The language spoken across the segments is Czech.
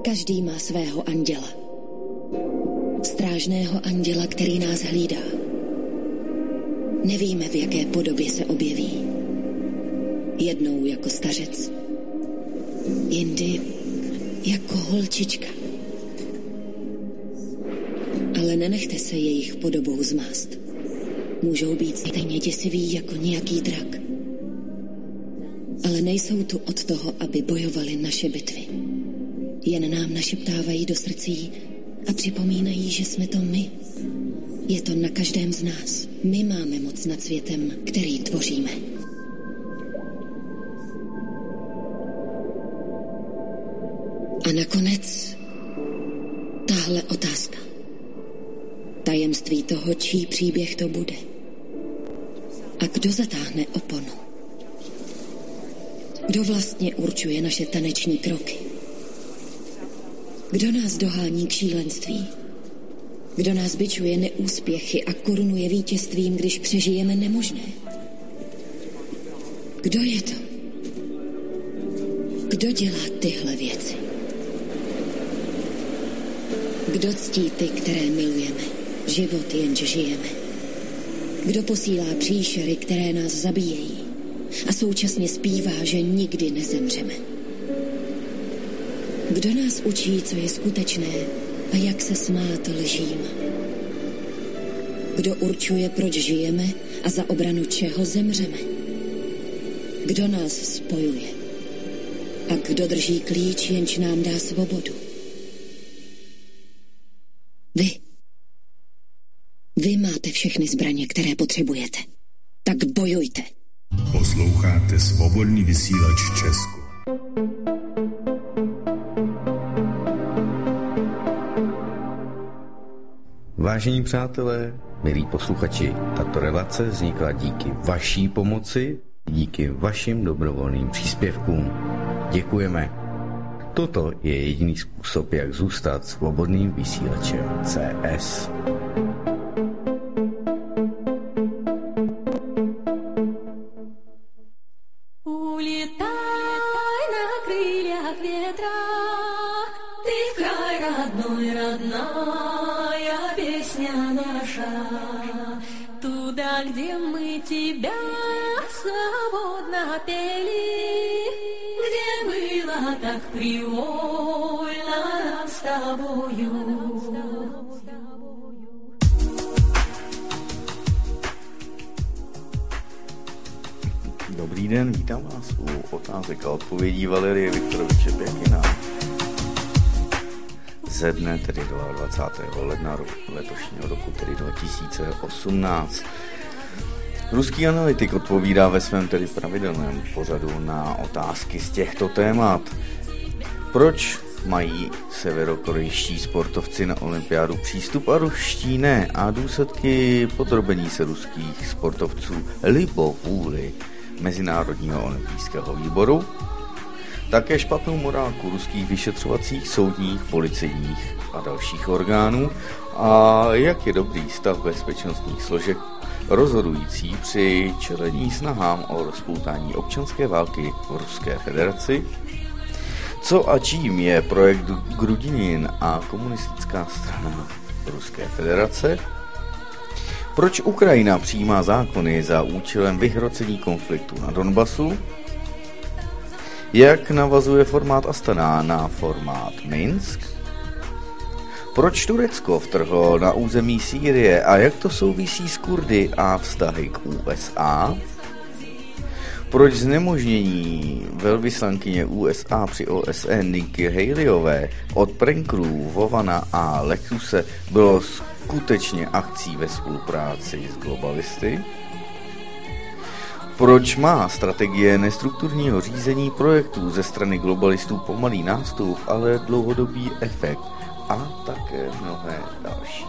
Každý má svého anděla. Strážného anděla, který nás hlídá. Nevíme, v jaké podobě se objeví. Jednou jako stařec, jindy jako holčička. Ale nenechte se jejich podobou zmást. Můžou být stejně děsiví jako nějaký drak. Ale nejsou tu od toho, aby bojovali naše bitvy. Jen nám našeptávají do srdcí a připomínají, že jsme to my. Je to na každém z nás. My máme moc nad světem, který tvoříme. A nakonec tahle otázka. Tajemství toho, čí příběh to bude. A kdo zatáhne oponu? Kdo vlastně určuje naše taneční kroky? Kdo nás dohání k šílenství? Kdo nás bičuje neúspěchy a korunuje vítězstvím, když přežijeme nemožné? Kdo je to? Kdo dělá tyhle věci? Kdo ctí ty, které milujeme? Život jenže žijeme. Kdo posílá příšery, které nás zabíjejí a současně zpívá, že nikdy nezemřeme? Kdo nás učí, co je skutečné a jak se smát lžím? Kdo určuje, proč žijeme a za obranu čeho zemřeme? Kdo nás spojuje? A kdo drží klíč, jenž nám dá svobodu? Vy máte všechny zbraně, které potřebujete. Tak bojujte. Posloucháte Svobodný vysílač Česko. Vážení přátelé, milí posluchači, tato relace vznikla díky vaší pomoci, díky vašim dobrovolným příspěvkům. Děkujeme. Toto je jediný způsob, jak zůstat svobodným vysílačem CS. Где мы тебя свободно пели, где было так привольно нам с тобою. Dobrý den, vítám vás u otázek a odpovědí Valerie Viktoroviče Pěkina. Ze dne, tedy 22. ledna letošního roku, tedy 2018. Ruský analytik odpovídá ve svém tedy pravidelném pořadu na otázky z těchto témat. Proč mají severokorejští sportovci na olympiádu přístup a ruští ne? A důsledky podrobení se ruských sportovců libovůli Mezinárodního olympijského výboru? Také špatnou morálku ruských vyšetřovacích, soudních, policejních a dalších orgánů? A jak je dobrý stav bezpečnostních složek rozhodující při čelení snahám o rozpoutání občanské války v Ruské federaci? Co a čím je projekt Grudinin a komunistická strana Ruské federace? Proč Ukrajina přijímá zákony za účelem vyhrocení konfliktu na Donbasu? Jak navazuje formát Astana na formát Minsk? Proč Turecko vtrhlo na území Sýrie a jak to souvisí s Kurdy a vztahy k USA? Proč znemožnění velvyslankyně USA při OSN Nikki Haleyové od prankerů Vovana a Lexuse bylo skutečně akcí ve spolupráci s globalisty? Proč má strategie nestrukturního řízení projektů ze strany globalistů pomalý nástup, ale dlouhodobý efekt? A také mnohé další.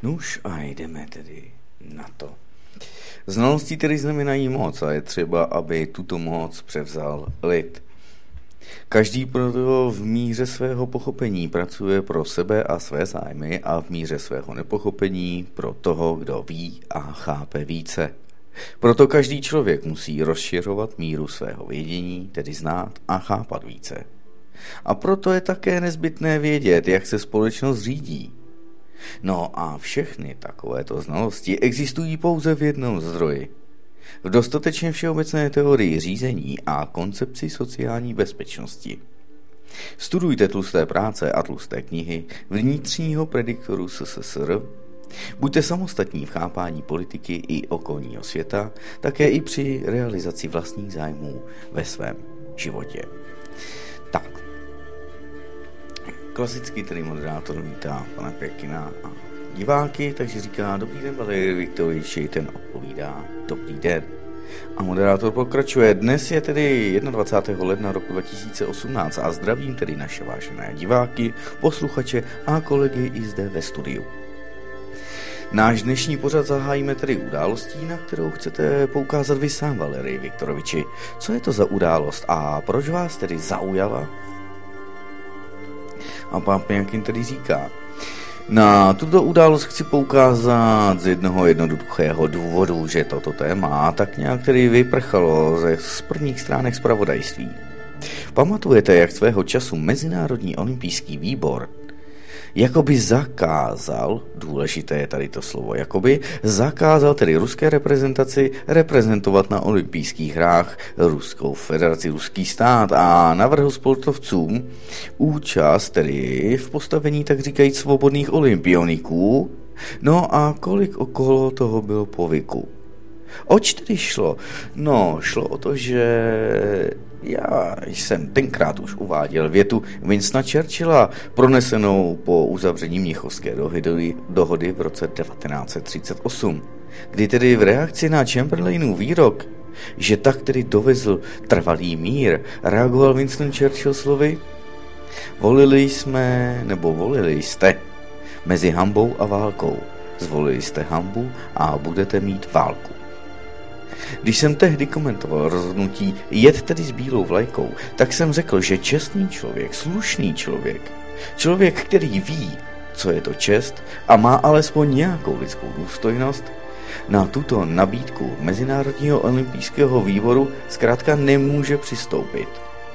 Nuž a jdeme tedy na to. Znalosti tedy znamenají moc a je třeba, aby tuto moc převzal lid. Každý proto v míře svého pochopení pracuje pro sebe a své zájmy a v míře svého nepochopení pro toho, kdo ví a chápe více. Proto každý člověk musí rozšiřovat míru svého vědění, tedy znát a chápat více. A proto je také nezbytné vědět, jak se společnost řídí. No a všechny takovéto znalosti existují pouze v jednom zdroji. V dostatečně všeobecné teorii řízení a koncepci sociální bezpečnosti. Studujte tlusté práce a tlusté knihy vnitřního prediktoru SSSR, buďte samostatní v chápání politiky i okolního světa, také i při realizaci vlastních zájmů ve svém životě. Tak, klasicky tedy moderátor vítá pana Pěkina a diváky, takže říká dobrý den, Valerij Viktoroviči, ten odpovídá dobrý den. A moderátor pokračuje, dnes je tedy 21. ledna roku 2018 a zdravím tedy naše vážené diváky, posluchače a kolegy i zde ve studiu. Náš dnešní pořad zahájíme tedy událostí, na kterou chcete poukázat vy sám, Valerij Viktoroviči. Co je to za událost a proč vás tedy zaujala? A pán Pěnkin tedy říká, na tuto událost chci poukázat z jednoho jednoduchého důvodu, že toto téma tak nějak tedy vyprchalo z prvních stránek zpravodajství. Pamatujete, jak svého času Mezinárodní olympijský výbor jakoby zakázal, důležité je tady to slovo, jakoby zakázal tedy ruské reprezentaci reprezentovat na olympijských hrách Ruskou federaci, ruský stát a navrhl sportovcům účast tedy v postavení tak říkajíc svobodných olympioniků. No a kolik okolo toho bylo povyku? Oč tedy šlo? No, šlo o to, že já jsem tenkrát už uváděl větu Winstona Churchilla, pronesenou po uzavření Mnichovské dohody v roce 1938, kdy tedy v reakci na Chamberlainův výrok, že tak tedy dovezl trvalý mír, reagoval Winston Churchill slovy: volili jste mezi hanbou a válkou, zvolili jste hanbu a budete mít válku. Když jsem tehdy komentoval rozhodnutí jet tedy s bílou vlajkou, tak jsem řekl, že čestný člověk, slušný člověk, který ví, co je to čest a má alespoň nějakou lidskou důstojnost, na tuto nabídku Mezinárodního olympijského výboru zkrátka nemůže přistoupit.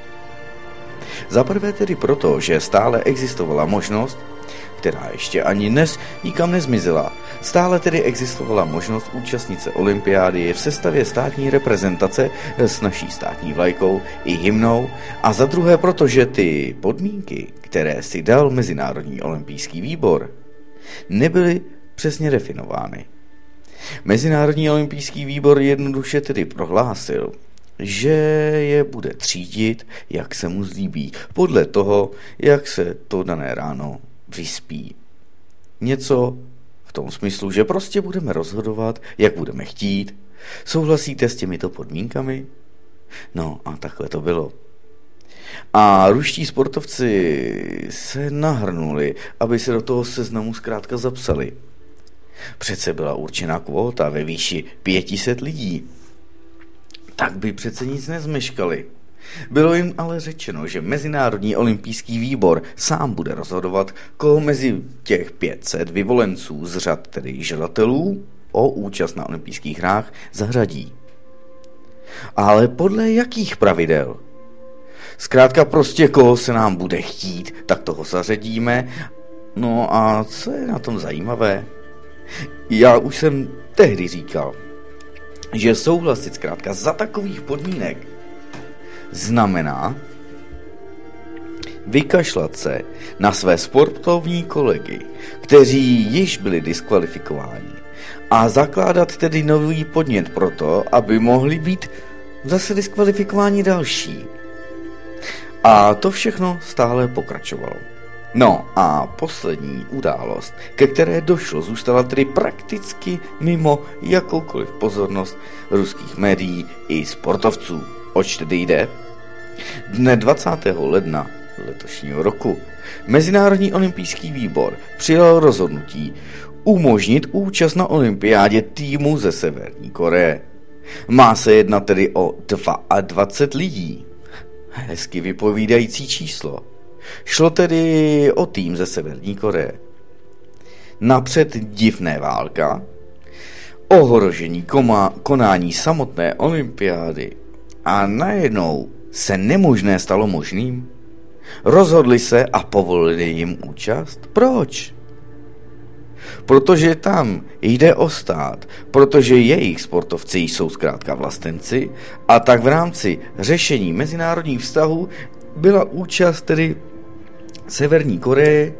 Za prvé tedy proto, že stále existovala možnost, která ještě ani dnes nikam nezmizela. Stále tedy existovala možnost účastnit se olympiády v sestavě státní reprezentace s naší státní vlajkou i hymnou a za druhé proto, že ty podmínky, které si dal Mezinárodní olympijský výbor, nebyly přesně definovány. Mezinárodní olympijský výbor jednoduše tedy prohlásil, že je bude třídit, jak se mu zlíbí, podle toho, jak se to dané ráno vyspí. Něco v tom smyslu, že prostě budeme rozhodovat, jak budeme chtít. Souhlasíte s těmito podmínkami? No a takhle to bylo. A ruští sportovci se nahrnuli, aby se do toho seznamu zkrátka zapsali. Přece byla určena kvóta ve výši 500 lidí. Tak by přece nic nezmeškali. Bylo jim ale řečeno, že Mezinárodní olympijský výbor sám bude rozhodovat, koho mezi těch 500 vyvolenců z řad tedy žadatelů o účast na olympijských hrách zařadí. Ale podle jakých pravidel? Zkrátka prostě koho se nám bude chtít, tak toho zařadíme. No a co je na tom zajímavé? Já už jsem tehdy říkal, že souhlasit zkrátka za takových podmínek znamená vykašlat se na své sportovní kolegy, kteří již byli diskvalifikováni, a zakládat tedy nový podnět pro to, aby mohli být zase diskvalifikováni další. A to všechno stále pokračovalo. No a poslední událost, ke které došlo, zůstala tedy prakticky mimo jakoukoliv pozornost ruských médií i sportovců. Oč tedy jde? Dne 20. ledna letošního roku Mezinárodní olympijský výbor přijal rozhodnutí umožnit účast na olympiádě týmu ze Severní Koreje. Má se jednat tedy o 22 lidí. Hezky vypovídající číslo. Šlo tedy o tým ze Severní Koreje. Napřed divné válka, ohrožení konání samotné olympiády a najednou se nemožné stalo možným. Rozhodli se a povolili jim účast. Proč? Protože tam jde o stát, protože jejich sportovci jsou zkrátka vlastenci a tak v rámci řešení mezinárodních vztahů byla účast tedy Severní Koreje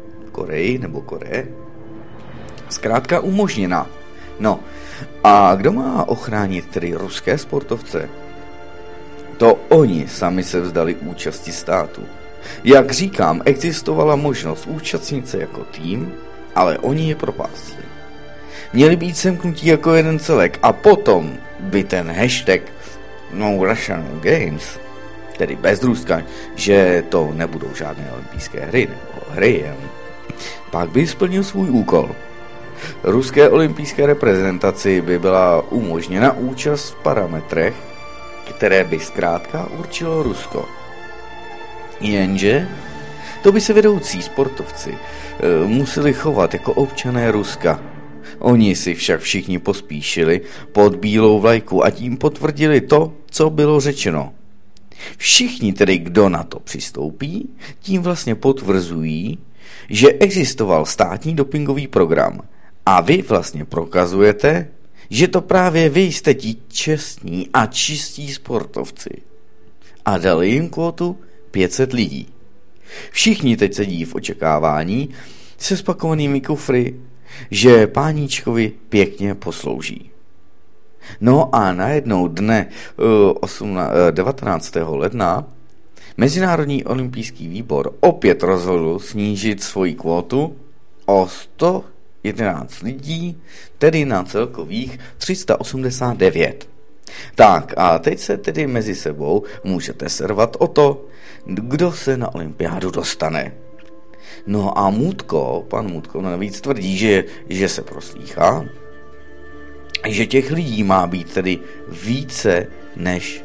zkrátka umožněna. No a kdo má ochránit tedy ruské sportovce? To oni sami se vzdali účasti státu. Jak říkám, existovala možnost účastnit se jako tým, ale oni je propásli. Měli být semknutí jako jeden celek a potom by ten hashtag No Russian Games, tedy bez Ruska, že to nebudou žádné olympijské hry nebo hry, pak by splnil svůj úkol. Ruské olympijské reprezentaci by byla umožněna účast v parametrech, které by zkrátka určilo Rusko. Jenže to by se vedoucí sportovci museli chovat jako občané Ruska. Oni si však všichni pospíšili pod bílou vlajku a tím potvrdili to, co bylo řečeno. Všichni tedy, kdo na to přistoupí, tím vlastně potvrzují, že existoval státní dopingový program a vy vlastně prokazujete, že to právě vy jste ti čestní a čistí sportovci. A dali jim kvotu 500 lidí. Všichni teď sedí v očekávání se spakovanými kufry, že páníčkovi pěkně poslouží. No a najednou dne 19. ledna Mezinárodní olympijský výbor opět rozhodl snížit svoji kvotu o 111 lidí, tedy na celkových 389. Tak a teď se tedy mezi sebou můžete servat o to, kdo se na olympiádu dostane. No a pan Mutko navíc tvrdí, že se proslýchá, že těch lidí má být tedy více než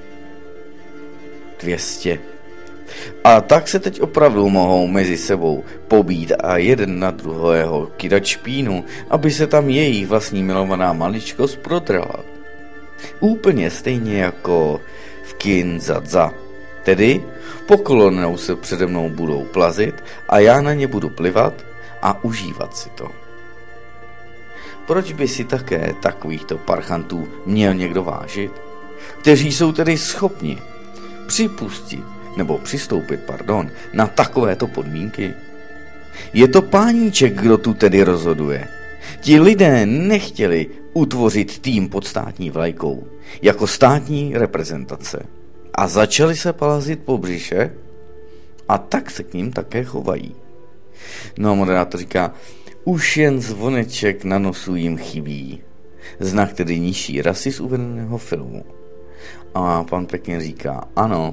200. A tak se teď opravdu mohou mezi sebou pobít a jeden na druhého kydat špínu, aby se tam jejich vlastní milovaná maličkost protrhla. Úplně stejně jako v Kinzadza. Tedy po kolonou se přede mnou budou plazit a já na ně budu plivat a užívat si to. Proč by si také takovýchto parchantů měl někdo vážit, kteří jsou tedy schopni přistoupit na takovéto podmínky? Je to páníček, kdo tu tedy rozhoduje. Ti lidé nechtěli utvořit tým pod státní vlajkou, jako státní reprezentace. A začali se palazit po břiše a tak se k ním také chovají. No a moderátor říká, už jen zvoneček na nosu jim chybí. Znak tedy nižší rasy z uvedeného filmu. A pan pěkně říká, ano,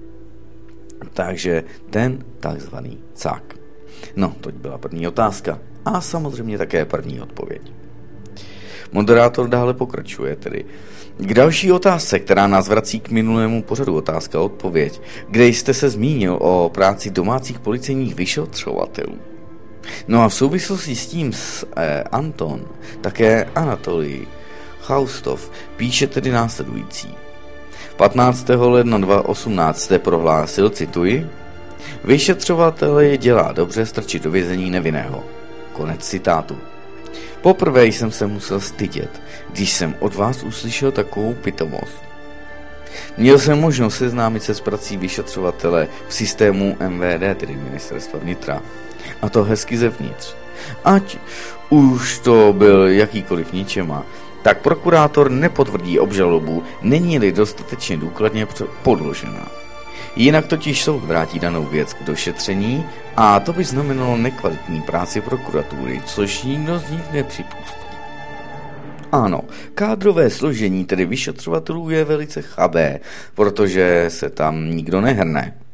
takže ten takzvaný cák. No, to byla první otázka a samozřejmě také první odpověď. Moderátor dále pokračuje tedy k další otázce, která nás vrací k minulému pořadu otázka a odpověď, kde jste se zmínil o práci domácích policejních vyšetřovatelů. No a v souvislosti s tím Anton, také Anatolij Chaustov píše tedy následující. 15. ledna 2018 jste prohlásil, cituji, vyšetřovateli dělá dobře strčit do vězení nevinného. Konec citátu. Poprvé jsem se musel stydět, když jsem od vás uslyšel takovou pitomost. Měl jsem možnost seznámit se s prací vyšetřovatele v systému MVD, tedy Ministerstva vnitra. A to hezky zevnitř. Ať už to byl jakýkoliv ničema, tak prokurátor nepotvrdí obžalobu, není-li dostatečně důkladně podložena. Jinak totiž soud vrátí danou věc k došetření a to by znamenalo nekvalitní práci prokuratury, což nikdo z nich nepřipustí. Ano, kádrové složení tedy vyšetřovatelů je velice chabé, protože se tam nikdo nehrne.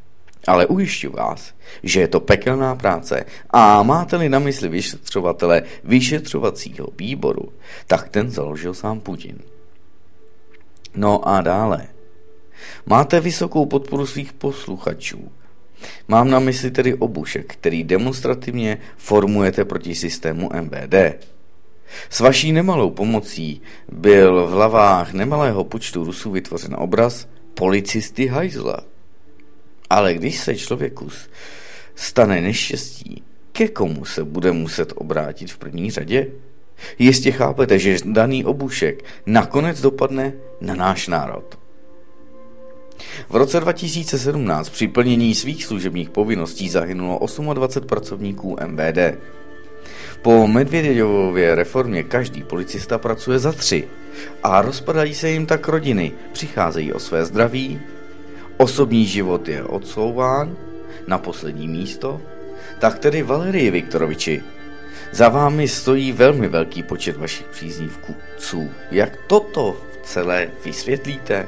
Ale ujišťuji vás, že je to pekelná práce a máte-li na mysli vyšetřovatele vyšetřovacího výboru, tak ten založil sám Putin. No a dále. Máte vysokou podporu svých posluchačů. Mám na mysli tedy obušek, který demonstrativně formujete proti systému MVD. S vaší nemalou pomocí byl v hlavách nemalého počtu Rusů vytvořen obraz policisty hajzla. Ale když se člověku stane neštěstí, ke komu se bude muset obrátit v první řadě? Jistě chápete, že daný obušek nakonec dopadne na náš národ. V roce 2017 při plnění svých služebních povinností zahynulo 28 pracovníků MVD. Po Medvěděvově reformě každý policista pracuje za 3 a rozpadají se jim tak rodiny, přicházejí o své zdraví, osobní život je odsouván na poslední místo, tak tedy Valerii Viktoroviči, za vámi stojí velmi velký počet vašich příznivců. Jak toto celé vysvětlíte?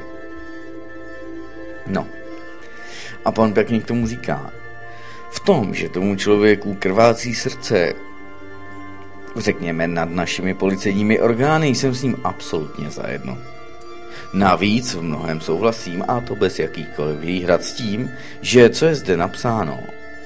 No, a pan pěkně k tomu říká, v tom, že tomu člověku krvácí srdce, řekněme nad našimi policejními orgány, jsem s ním absolutně zajedno. Navíc v mnohem souhlasím, a to bez jakýchkoliv výhrad s tím, že co je zde napsáno.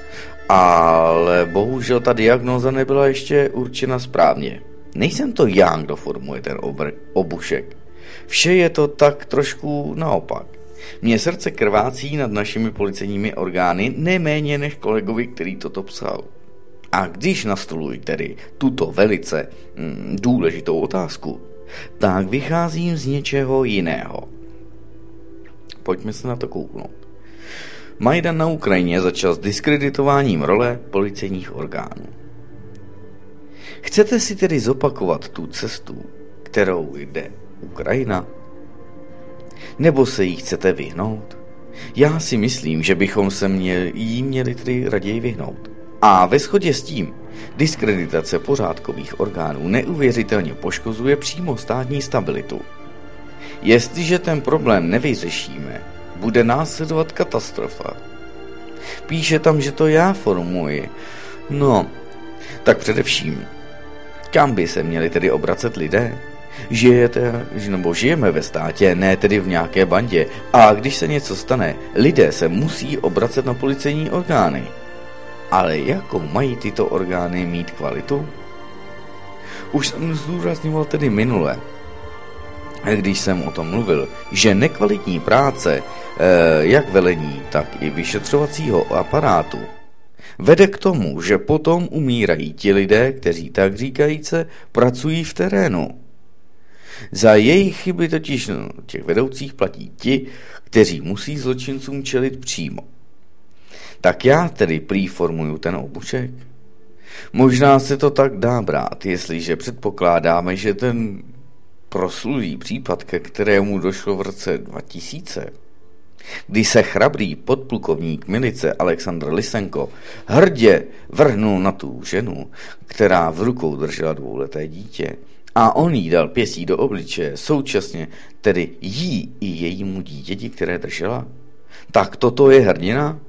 Ale bohužel ta diagnóza nebyla ještě určena správně. Nejsem to já, kdo formuje ten obušek. Vše je to tak trošku naopak. Mně srdce krvácí nad našimi policejními orgány neméně než kolegovi, který toto psal. A když nastoluji tedy tuto velice důležitou otázku, tak vycházím z něčeho jiného. Pojďme se na to kouknout. Majdan na Ukrajině začal s diskreditováním role policejních orgánů. Chcete si tedy zopakovat tu cestu, kterou jde Ukrajina? Nebo se jí chcete vyhnout? Já si myslím, že bychom se jí měli tedy raději vyhnout. A ve shodě s tím, diskreditace pořádkových orgánů neuvěřitelně poškozuje přímo státní stabilitu. Jestliže ten problém nevyřešíme, bude následovat katastrofa. Píše tam, že to já formuji. No, tak především, kam by se měli tedy obracet lidé? Žijeme ve státě, ne tedy v nějaké bandě. A když se něco stane, lidé se musí obracet na policejní orgány. Ale jakou mají tyto orgány mít kvalitu? Už jsem zdůrazňoval tedy minule, když jsem o tom mluvil, že nekvalitní práce, jak velení, tak i vyšetřovacího aparátu, vede k tomu, že potom umírají ti lidé, kteří tak říkajíce pracují v terénu. Za jejich chyby totiž těch vedoucích platí ti, kteří musí zločincům čelit přímo. Tak já tedy prý formuju ten obušek. Možná se to tak dá brát, jestliže předpokládáme, že ten proslulý případ, ke kterému došlo v roce 2000, kdy se chrabrý podplukovník milice Alexandr Lysenko hrdě vrhnul na tu ženu, která v rukou držela 2leté dítě, a on jí dal pěstí do obličeje, současně tedy jí i jejímu dítěti, které držela. Tak toto je hrdina?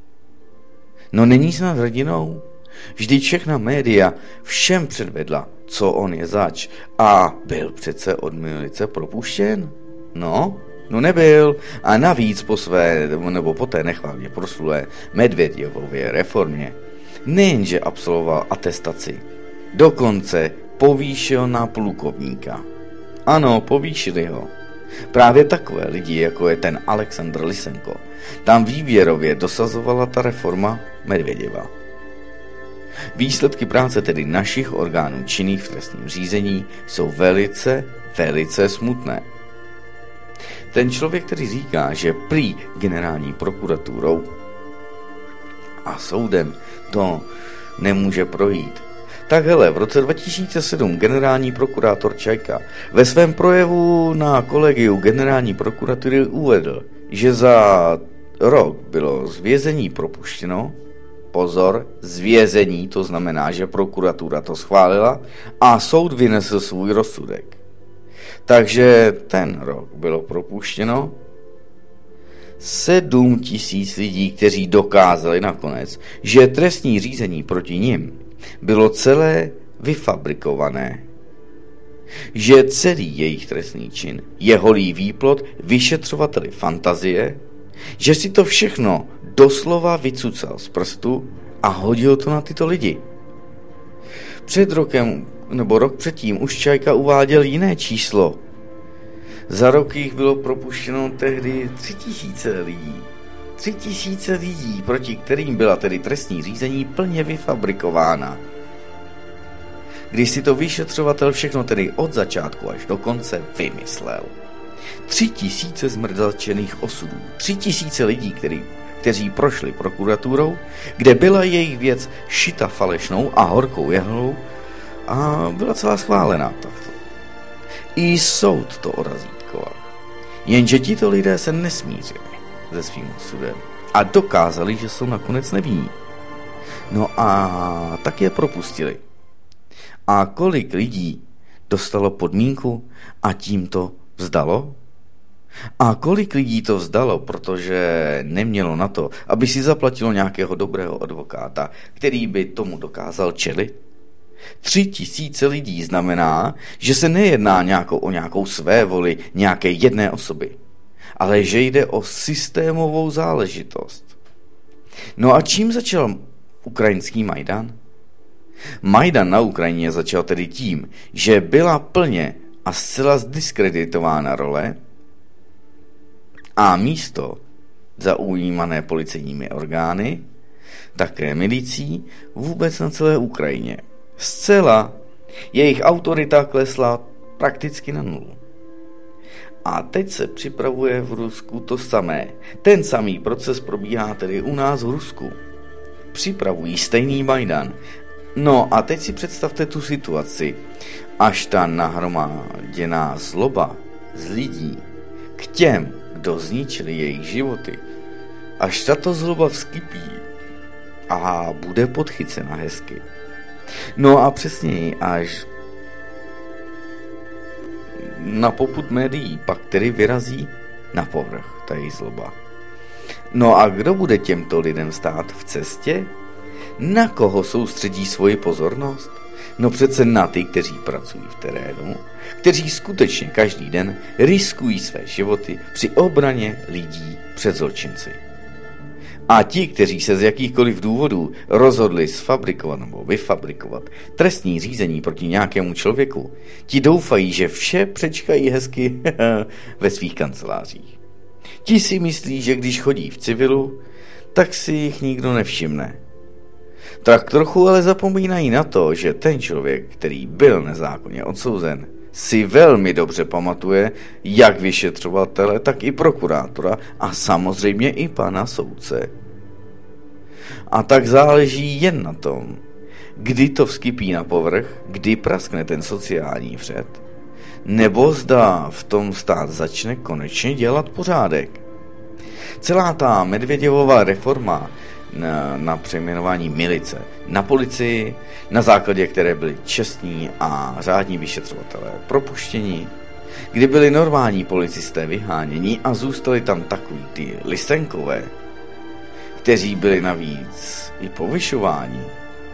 No není snad hrdinou? Vždyť všechna média všem předvedla, co on je zač, a byl přece od milice propuštěn? No nebyl. A navíc po té nechvalně proslulé Medvěděvově reformě nejenže absolvoval atestaci, dokonce povýšil na plukovníka. Ano, povýšili ho. Právě takové lidi, jako je ten Alexandr Lysenko, tam výběrově dosazovala ta reforma Medvěděva. Výsledky práce tedy našich orgánů činných v trestním řízení jsou velice, velice smutné. Ten člověk, který říká, že prý generální prokuraturou a soudem to nemůže projít, tak hele, v roce 2007 generální prokurátor Čajka ve svém projevu na kolegiu generální prokuratury uvedl, že za rok bylo z vězení propuštěno, pozor, z vězení, to znamená, že prokuratura to schválila a soud vynesl svůj rozsudek. Takže ten rok bylo propuštěno 7 000 lidí, kteří dokázali nakonec, že trestní řízení proti nim bylo celé vyfabrikované. Že celý jejich trestný čin je holý výplod vyšetřovateli fantazie, že si to všechno doslova vycucal z prstu a hodil to na tyto lidi. Před rokem nebo rok předtím už Čajka uváděl jiné číslo. Za rok jich bylo propuštěno tehdy 3 000 lidí. 3 000 lidí, proti kterým byla tedy trestní řízení plně vyfabrikována. Když si to vyšetřovatel všechno tedy od začátku až do konce vymyslel. 3 000 zmrzačených osudů, 3 000 lidí, kteří prošli prokuraturou, kde byla jejich věc šita falešnou a horkou jehlou a byla celá schválená. I soud to orazítkoval. Jenže tito lidé se nesmířili se svým osudem a dokázali, že jsou nakonec nevinní. No a tak je propustili. A kolik lidí dostalo podmínku a tím to vzdalo? A kolik lidí to vzdalo, protože nemělo na to, aby si zaplatilo nějakého dobrého advokáta, který by tomu dokázal čelit? 3 000 lidí znamená, že se nejedná o nějakou svévoli nějaké jedné osoby, ale že jde o systémovou záležitost. No a čím začal ukrajinský Majdan? Majdan na Ukrajině začal tedy tím, že byla plně a zcela zdiskreditována role a místo zaujímané policejními orgány, také milicí, vůbec na celé Ukrajině. Zcela jejich autorita klesla prakticky na nulu. A teď se připravuje v Rusku to samé. Ten samý proces probíhá tedy u nás v Rusku. Připravují stejný Majdan. No a teď si představte tu situaci, až ta nahromaděná zloba z lidí k těm, kdo zničili jejich životy, až tato zloba vzkypí a bude podchycena hezky. No a přesněji až na popud médií pak tedy vyrazí na povrch ta její zloba. No a kdo bude těmto lidem stát v cestě? Na koho soustředí svoji pozornost? No přece na ty, kteří pracují v terénu, kteří skutečně každý den riskují své životy při obraně lidí před zločinci. A ti, kteří se z jakýchkoliv důvodů rozhodli sfabrikovat nebo vyfabrikovat trestní řízení proti nějakému člověku, ti doufají, že vše přečkají hezky ve svých kancelářích. Ti si myslí, že když chodí v civilu, tak si jich nikdo nevšimne. Tak trochu ale zapomínají na to, že ten člověk, který byl nezákonně odsouzen, si velmi dobře pamatuje jak vyšetřovatele, tak i prokurátora a samozřejmě i pana soudce. A tak záleží jen na tom, kdy to vzkypí na povrch, kdy praskne ten sociální vřed, nebo zda v tom stát začne konečně dělat pořádek. Celá ta Medvěděvova reforma na přejmenování milice na policii, na základě které byli čestní a řádní vyšetřovatelé propuštěni, kdy byli normální policisté vyháněni a zůstali tam takový ty Lysenkové, kteří byli navíc i povyšováni.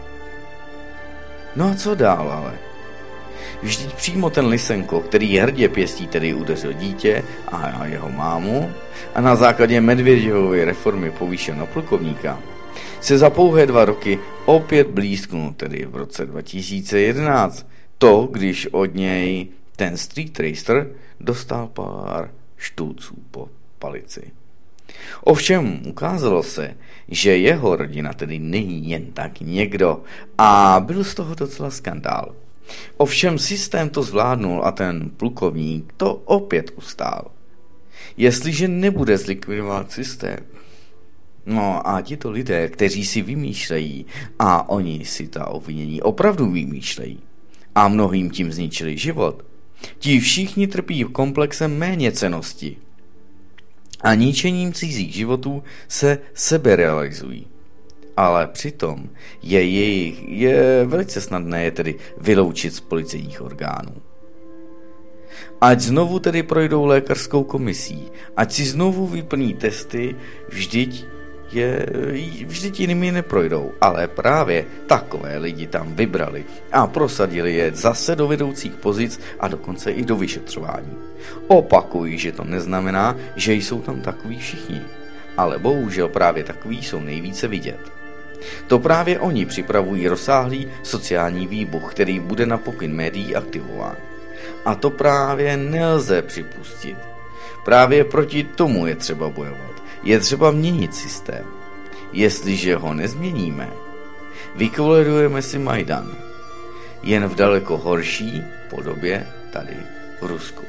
No a co dál ale? Vždyť přímo ten Lysenko, který hrdě pěstí tedy udeřil dítě a jeho mámu a na základě Medvěděvovy reformy povýšil na plukovníka, se za pouhé 2 roky opět blízknul, tedy v roce 2011. To, když od něj ten street racer dostal pár štůců po palici. Ovšem ukázalo se, že jeho rodina tedy není jen tak někdo a byl z toho docela skandál. Ovšem systém to zvládnul a ten plukovník to opět ustál. Jestliže nebude zlikvidovat systém, no a tito lidé, kteří si vymýšlejí, a oni si ta obvinění opravdu vymýšlejí, a mnohým tím zničili život, ti všichni trpí komplexem méněcennosti a ničením cizích životů se seberealizují. Ale přitom je velice snadné je tedy vyloučit z policejních orgánů. Ať znovu tedy projdou lékařskou komisí, ať si znovu vyplní testy, vždyť jinými neprojdou, ale právě takové lidi tam vybrali a prosadili je zase do vedoucích pozic a dokonce i do vyšetřování. Opakuji, že to neznamená, že jsou tam takoví všichni, ale bohužel právě takoví jsou nejvíce vidět. To právě oni připravují rozsáhlý sociální výbuch, který bude na pokyn médií aktivován. A to právě nelze připustit. Právě proti tomu je třeba bojovat. Je třeba měnit systém. Jestliže ho nezměníme, vykoledujeme si Majdan. Jen v daleko horší podobě tady v Rusku.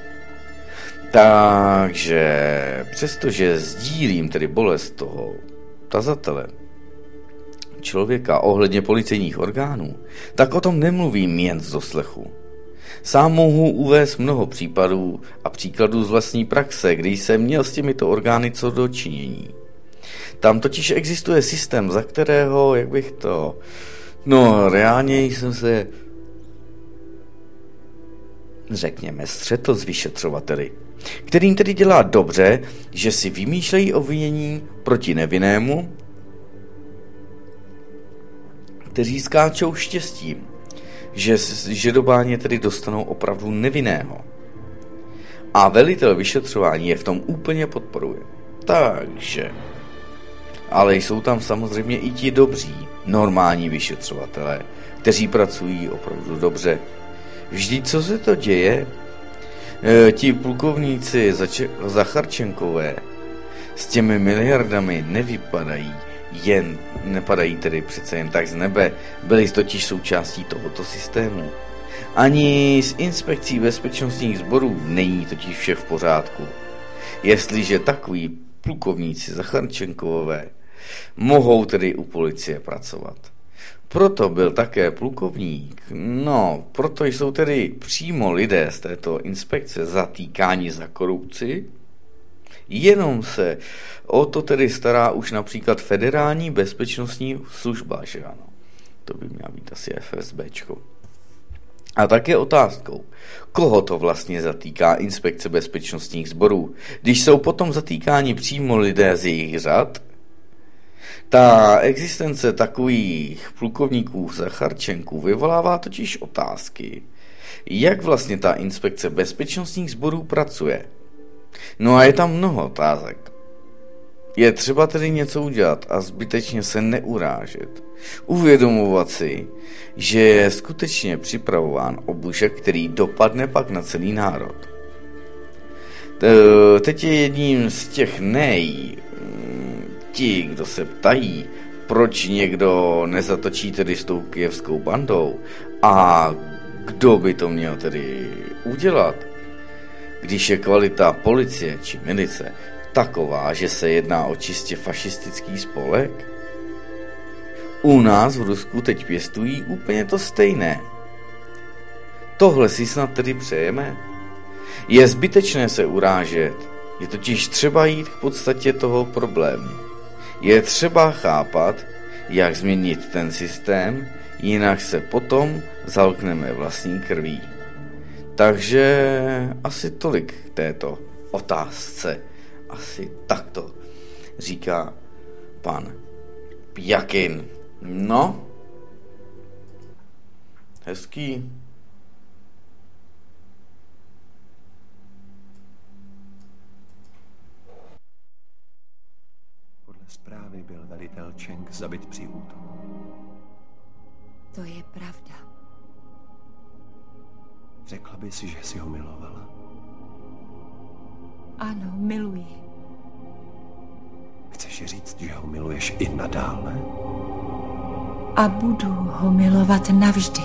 Takže přestože sdílím tedy bolest toho tazatele, člověka ohledně policejních orgánů, tak o tom nemluvím jen z doslechu. Sám mohu uvést mnoho případů a příkladů z vlastní praxe, kdy jsem měl s těmito orgány co do činění. Tam totiž existuje systém, za kterého, reálně jsem se, řekněme, střetl s vyšetřovateli, kterým tedy dělá dobře, že si vymýšlejí obvinění proti nevinnému, kteří skáčou štěstím, že židobáně tedy dostanou opravdu nevinného. A velitel vyšetřování je v tom úplně podporuje. Takže. Ale jsou tam samozřejmě i ti dobří, normální vyšetřovatelé, kteří pracují opravdu dobře. Vždyť co se to děje? Ti plukovníci Zacharčenkové s těmi miliardami nepadají tedy přece jen tak z nebe, byli totiž součástí tohoto systému. Ani s inspekcí bezpečnostních sborů není totiž vše v pořádku. Jestliže takoví plukovníci Zacharčenkové mohou tedy u policie pracovat. Proto byl také plukovník, proto jsou tedy přímo lidé z této inspekce zatýkáni za korupci. Jenom se o to tedy stará už například Federální bezpečnostní služba, že ano. To by měla být asi FSBčko. A také otázkou, koho to vlastně zatýká inspekce bezpečnostních sborů, když jsou potom zatýkáni přímo lidé z jejich řad? Ta existence takových plukovníků Zacharčenků vyvolává totiž otázky, jak vlastně ta inspekce bezpečnostních sborů pracuje. No a je tam mnoho otázek. Je třeba tedy něco udělat a zbytečně se neurážet. Uvědomovat si, že je skutečně připravován obušek, který dopadne pak na celý národ. Teď je jedním z těch ti, kdo se ptají, proč někdo nezatočí tedy s tou kyjevskou bandou a kdo by to měl tedy udělat, když je kvalita policie či milice taková, že se jedná o čistě fašistický spolek? U nás v Rusku teď pěstují úplně to stejné. Tohle si snad tedy přejeme? Je zbytečné se urážet, je totiž třeba jít k podstatě toho problému. Je třeba chápat, jak změnit ten systém, jinak se potom zalkneme vlastní krví. Takže asi tolik k této otázce. Asi takto říká pan Pjakin. No, hezký. Podle zprávy byl velitel Čeng zabit při útoku. To je pravda. Řekla bys, že si ho milovala? Ano, miluji. Chceš říct, že ho miluješ i nadále? A budu ho milovat navždy.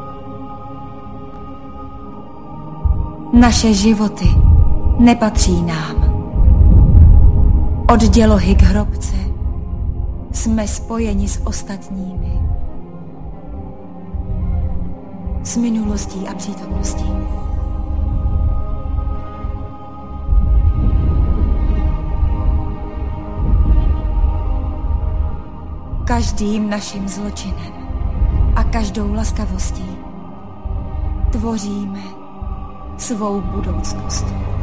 Naše životy nepatří nám. Od dělohy k hrobce jsme spojeni s ostatními. S minulostí a přítomností. Každým naším zločinem a každou laskavostí tvoříme svou budoucnost.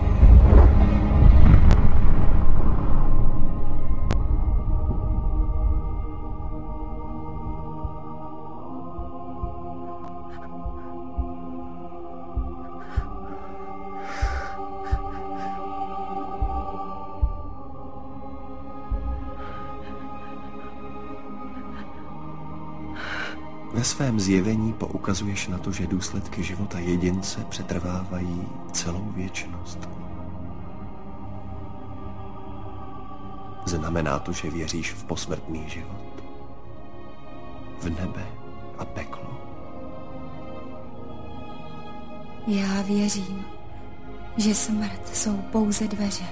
Ve svém zjevení poukazuješ na to, že důsledky života jedince přetrvávají celou věčnost. Znamená to, že věříš v posmrtný život? V nebe a peklo? Já věřím, že smrt jsou pouze dveře.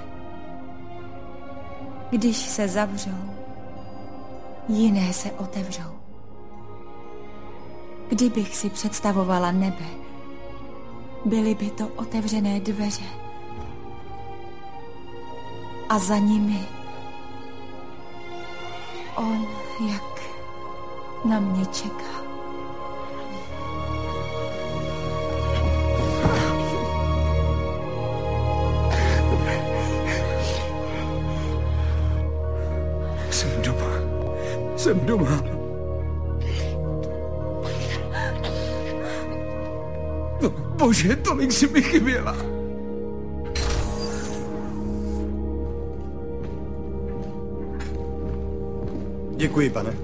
Když se zavřou, jiné se otevřou. Kdybych si představovala nebe, byly by to otevřené dveře. A za nimi on, jak na mě čeká. Jsem doma. No, Bože, tolik si mi chyběla. Děkuji, pane.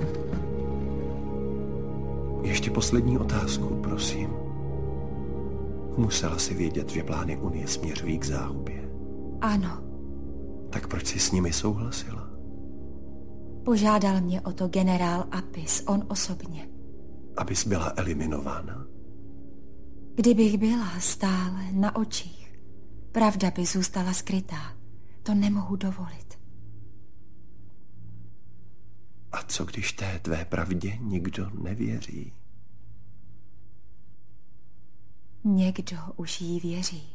Ještě poslední otázku, prosím. Musela si vědět, že plány Unie směřují k záhubě. Ano. Tak proč jsi s nimi souhlasila? Požádal mě o to generál Apis, on osobně. Abys byla eliminována? Kdybych byla stále na očích, pravda by zůstala skrytá. To nemohu dovolit. A co když té tvé pravdě nikdo nevěří? Někdo už jí věří.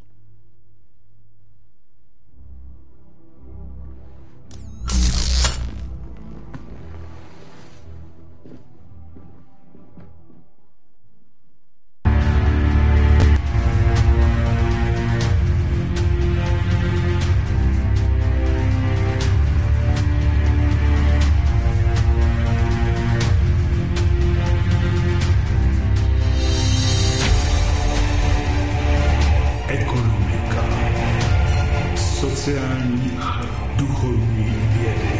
Sociální a duchovní vědy.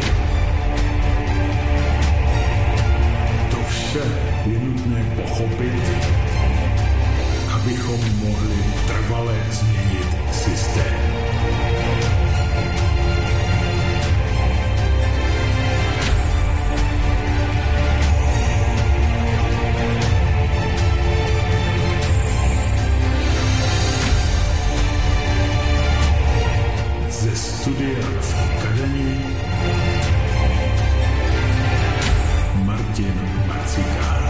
To vše je nutné pochopit, abychom mohli trvale změnit systém. Studia v Kadani Martin Marcikán.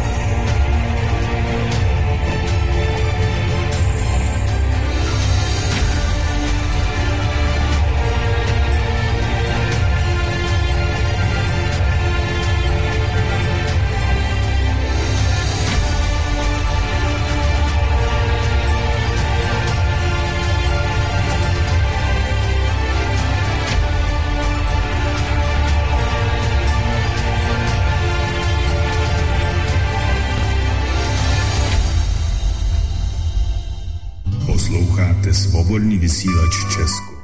Posloucháte Svobodný vysílač Česko.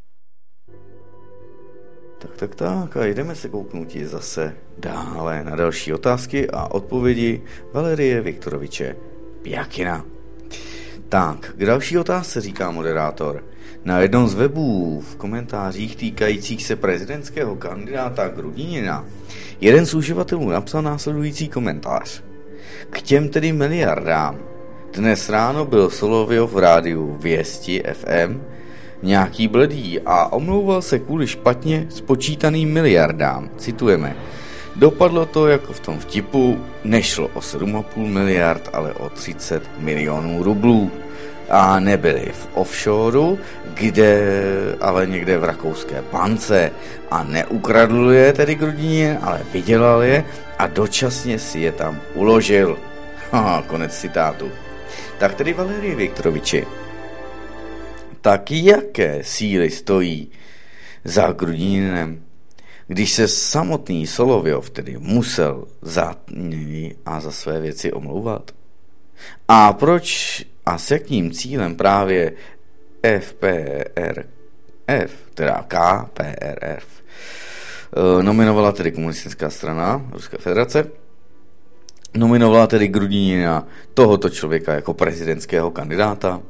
Tak a jdeme se kouknout zase dále na další otázky a odpovědi Valerie Viktoroviče Pjakina. Tak, k další otázce říká moderátor. Na jednom z webů v komentářích týkajících se prezidentského kandidáta Grudinina jeden z uživatelů napsal následující komentář. K těm tedy miliardám. Dnes ráno byl Solovyov v rádiu Věsti FM nějaký bledý a omlouval se kvůli špatně spočítaným miliardám. Citujeme. Dopadlo to jako v tom vtipu, nešlo o 7,5 miliard, ale o 30 milionů rublů. A nebyli v offshoreu, kde ale někde v rakouské bance a neukradl je tedy Grudinin, ale vydělal je a dočasně si je tam uložil. Konec citátu. Tak tedy Valerie Viktoroviči, Tak jaké síly stojí za Grudininem, když se samotný Solovyov tedy musel za něj a za své věci omlouvat? A proč a s jakým cílem právě teda KPRF, nominovala tedy komunistická strana Ruské federace, nominovala tedy Grudinina, tohoto člověka, jako prezidentského kandidáta?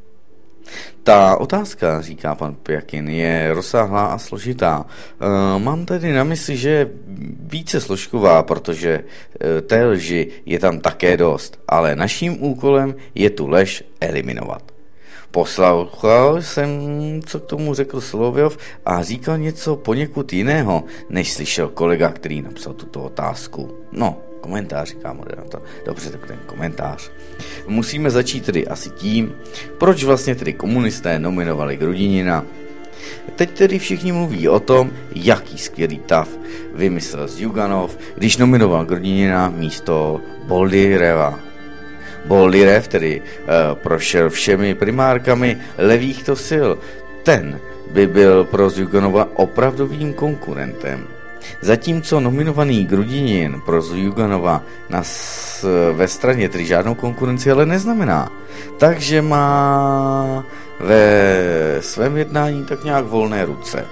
Ta otázka, říká pan Pjakin, je rozsáhlá a složitá. Mám tedy na mysli, že je více složková, protože té lži je tam také dost, ale naším úkolem je tu lež eliminovat. Poslouchal jsem, co k tomu řekl Solovyov, a říkal něco poněkud jiného, než slyšel kolega, který napsal tuto otázku. No, komentář, říká moderátor. Dobře, tak ten komentář. Musíme začít tedy asi tím, proč vlastně tedy komunisté nominovali Grudinina. Teď tedy všichni mluví o tom, jaký skvělý taf vymyslel Zjuganov, když nominoval Grudinina místo Boldyreva. Boldyrev tedy prošel všemi primárkami levýchto sil. Ten by byl pro Zjuganova opravdovým konkurentem. Zatímco nominovaný Grudinin pro Zjuganova ve straně tedy žádnou konkurenci ale neznamená. Takže má ve svém jednání tak nějak volné ruce.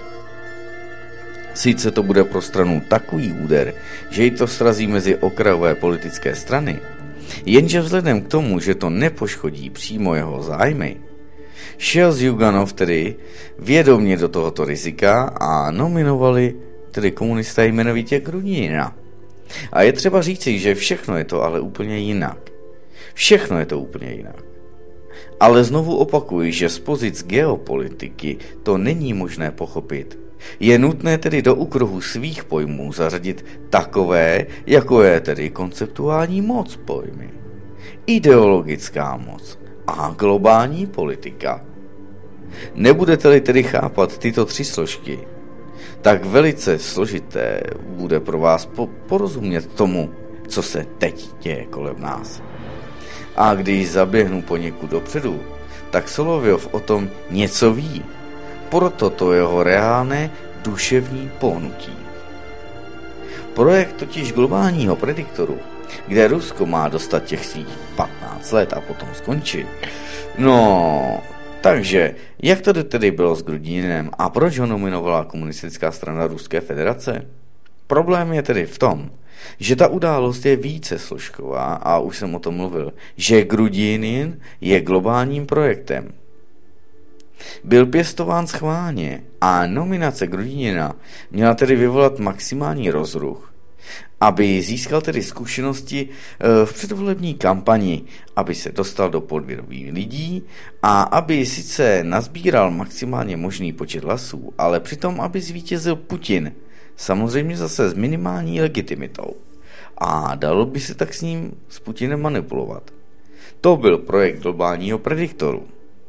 Sice to bude pro stranu takový úder, že ji to srazí mezi okrajové politické strany, jenže vzhledem k tomu, že to nepoškodí přímo jeho zájmy, šel Zjuganov tedy vědomě do tohoto rizika a nominovali tedy komunisté jmenovitě Grudinina. A je třeba říci, že všechno je to ale úplně jinak. Všechno je to úplně jinak. Ale znovu opakuji, že z pozic geopolitiky to není možné pochopit. Je nutné tedy do okruhu svých pojmů zařadit takové, jako je tedy konceptuální moc pojmy, ideologická moc a globální politika. Nebudete-li tedy chápat tyto tři složky, tak velice složité bude pro vás porozumět tomu, co se teď děje kolem nás. A když zaběhnu poněkud dopředu, tak Solovyov o tom něco ví. Proto to jeho reálné duševní pohnutí. Projekt totiž globálního prediktoru, kde Rusko má dostat těch svých 15 let a potom skončit. No, takže jak to tedy bylo s Grudininem a proč ho nominovala komunistická strana Ruské federace? Problém je tedy v tom, že ta událost je více složková a už jsem o tom mluvil, že Grudinin je globálním projektem. Byl pěstován schválně a nominace Grudinina měla tedy vyvolat maximální rozruch, aby získal tedy zkušenosti v předvolební kampani, aby se dostal do podvědomí lidí a aby sice nazbíral maximálně možný počet hlasů, ale přitom aby zvítězil Putin, samozřejmě zase s minimální legitimitou. A dalo by se tak s Putinem manipulovat. To byl projekt globálního prediktoru.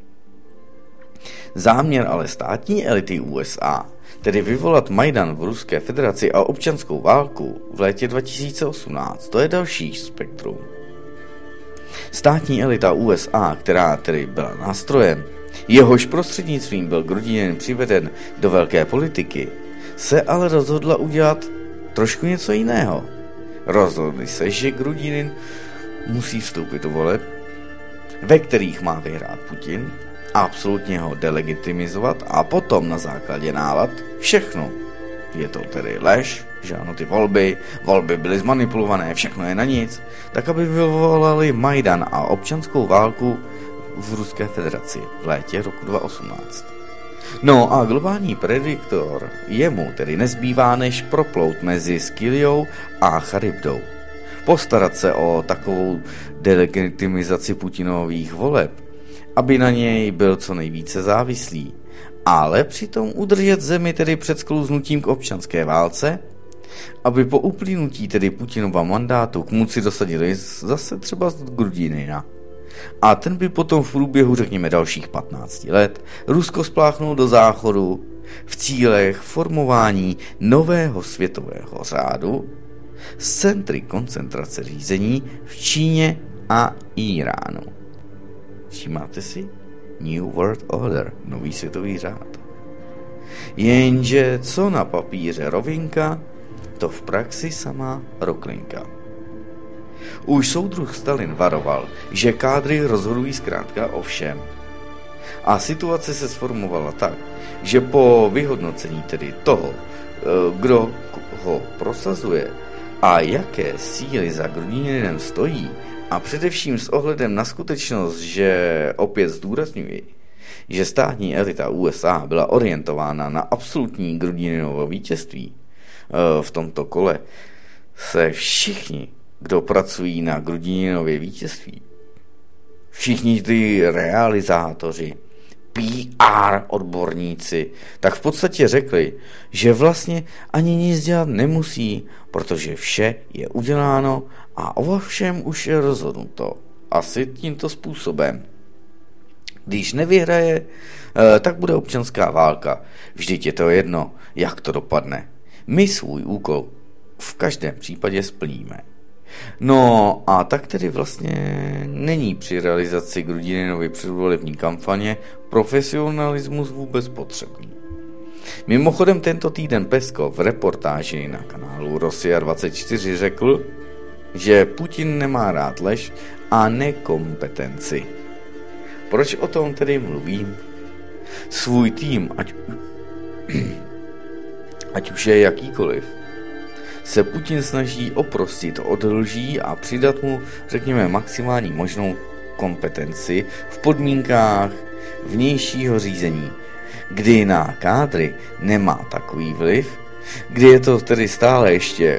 Záměr ale státní elity USA, tedy vyvolat Majdan v Ruské federaci a občanskou válku v létě 2018, to je další spektrum. Státní elita USA, která tedy byla nástrojem, jehož prostřednictvím byl Grudinin přiveden do velké politiky, se ale rozhodla udělat trošku něco jiného. Rozhodli se, že Grudinin musí vstoupit do voleb, ve kterých má vyhrát Putin, absolutně ho delegitimizovat a potom na základě nálad všechno. Je to tedy lež, že ano, ty volby byly zmanipulované, všechno je na nic, tak aby vyvolali Majdan a občanskou válku v Ruské federaci v létě roku 2018. No a globální prediktor, jemu tedy nezbývá než proplout mezi Skyliou a Charybdou. Postarat se o takovou delegitimizaci Putinových voleb, aby na něj byl co nejvíce závislý, ale přitom udržet zemi tedy před sklouznutím k občanské válce, aby po uplynutí tedy Putinova mandátu k moci dosadili zase třeba z Grudinina. A ten by potom v průběhu, řekněme, dalších 15 let Rusko spláchnul do záchodu v cílech formování nového světového řádu s centry koncentrace řízení v Číně a Iránu. Všimáte si? New World Order, nový světový řád. Jenže co na papíře rovinka, to v praxi samá roklinka. Už soudruh Stalin varoval, že kádry rozhodují zkrátka o všem. A situace se sformovala tak, že po vyhodnocení tedy toho, kdo ho prosazuje a jaké síly za Grudininem stojí, a především s ohledem na skutečnost, že opět zdůrazňuji, že státní elita USA byla orientována na absolutní Grudininovo vítězství, v tomto kole se všichni, kdo pracují na Grudininově vítězství, všichni ty realizátoři, PR odborníci, tak v podstatě řekli, že vlastně ani nic dělat nemusí, protože vše je uděláno a o všem už je rozhodnuto. Asi tímto způsobem. Když nevyhraje, tak bude občanská válka. Vždyť je to jedno, jak to dopadne. My svůj úkol v každém případě splníme. No a tak tedy vlastně není při realizaci Grudininovy předvolební kampaně profesionalismus vůbec potřebný. Mimochodem tento týden Peskov v reportáži na kanálu Rosia 24 řekl, že Putin nemá rád lež a nekompetenci. Proč o tom tedy mluvím? Svůj tým, ať už je jakýkoliv, se Putin snaží oprostit od lží a přidat mu, řekněme, maximální možnou kompetenci v podmínkách vnějšího řízení, kdy na kádry nemá takový vliv, kdy je to tedy stále ještě,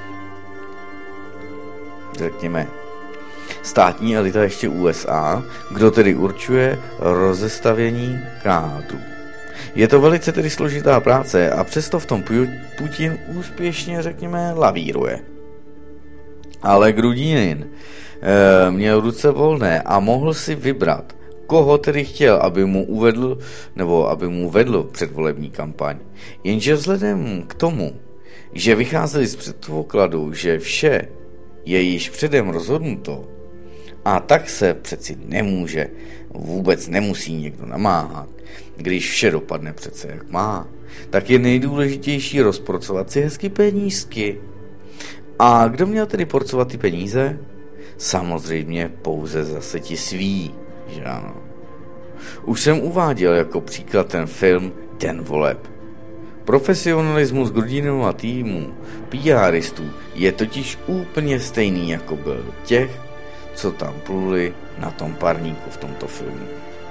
řekněme, státní elita ještě USA, kdo tedy určuje rozestavění kádru. Je to velice tedy složitá práce a přesto v tom Putin úspěšně, řekněme, lavíruje. Ale Grudinin měl ruce volné a mohl si vybrat, koho tedy chtěl, aby mu uvedl, nebo aby mu vedl předvolební kampaň. Jenže vzhledem k tomu, že vycházeli z předpokladu, že vše je již předem rozhodnuto, a tak se přeci nemůže, vůbec nemusí někdo namáhat, když vše dopadne přece jak má, tak je nejdůležitější rozporcovat si hezky penízky. A kdo měl tedy porcovat ty peníze? Samozřejmě pouze zase ti svý, že ano. Už jsem uváděl jako příklad ten film Den voleb. Profesionalismus Grudinova týmu, PRistů je totiž úplně stejný, jako byl těch, co tam pluli na tom parníku v tomto filmu.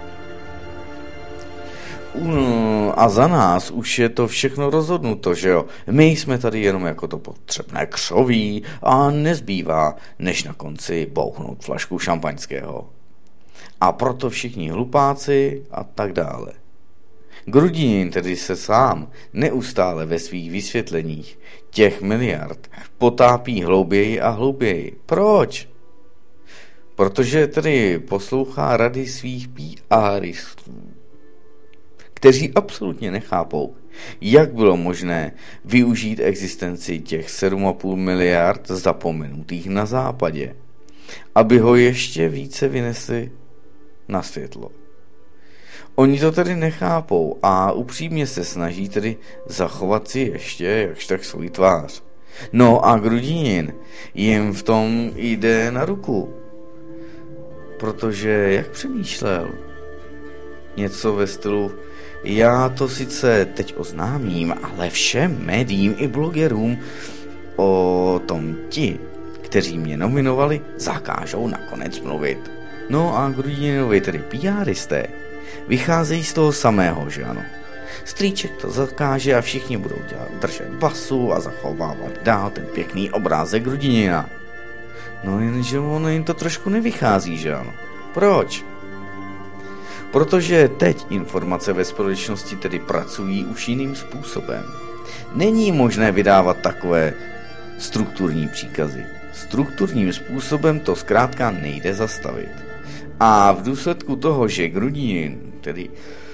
A za nás už je to všechno rozhodnuto, že jo? My jsme tady jenom jako to potřebné křoví a nezbývá, než na konci bouchnout flašku šampaňského. A proto všichni hlupáci a tak dále. Grudinin tedy se sám neustále ve svých vysvětleních těch miliard potápí hlouběji a hlouběji. Proč? Protože tedy poslouchá rady svých PRistů, kteří absolutně nechápou, jak bylo možné využít existenci těch 7,5 miliard zapomenutých na západě, aby ho ještě více vynesli na světlo. Oni to tedy nechápou a upřímně se snaží tedy zachovat si ještě jakž tak svůj tvář. No a Grudinin jim v tom jde na ruku. Protože jak přemýšlel? Něco ve stylu, já to sice teď oznámím, ale všem médiím i blogerům o tom ti, kteří mě nominovali, zakážou nakonec mluvit. No a Grudininovi, tedy PRisté, vycházejí z toho samého, že ano. Strýček to zakáže a všichni budou držet basu a zachovávat dál ten pěkný obrázek Grudinina. No jenže ono jim to trošku nevychází, že ano. Proč? Protože teď informace ve společnosti tedy pracují už jiným způsobem. Není možné vydávat takové strukturní příkazy. Strukturním způsobem to zkrátka nejde zastavit. A v důsledku toho, že Grudinin tedy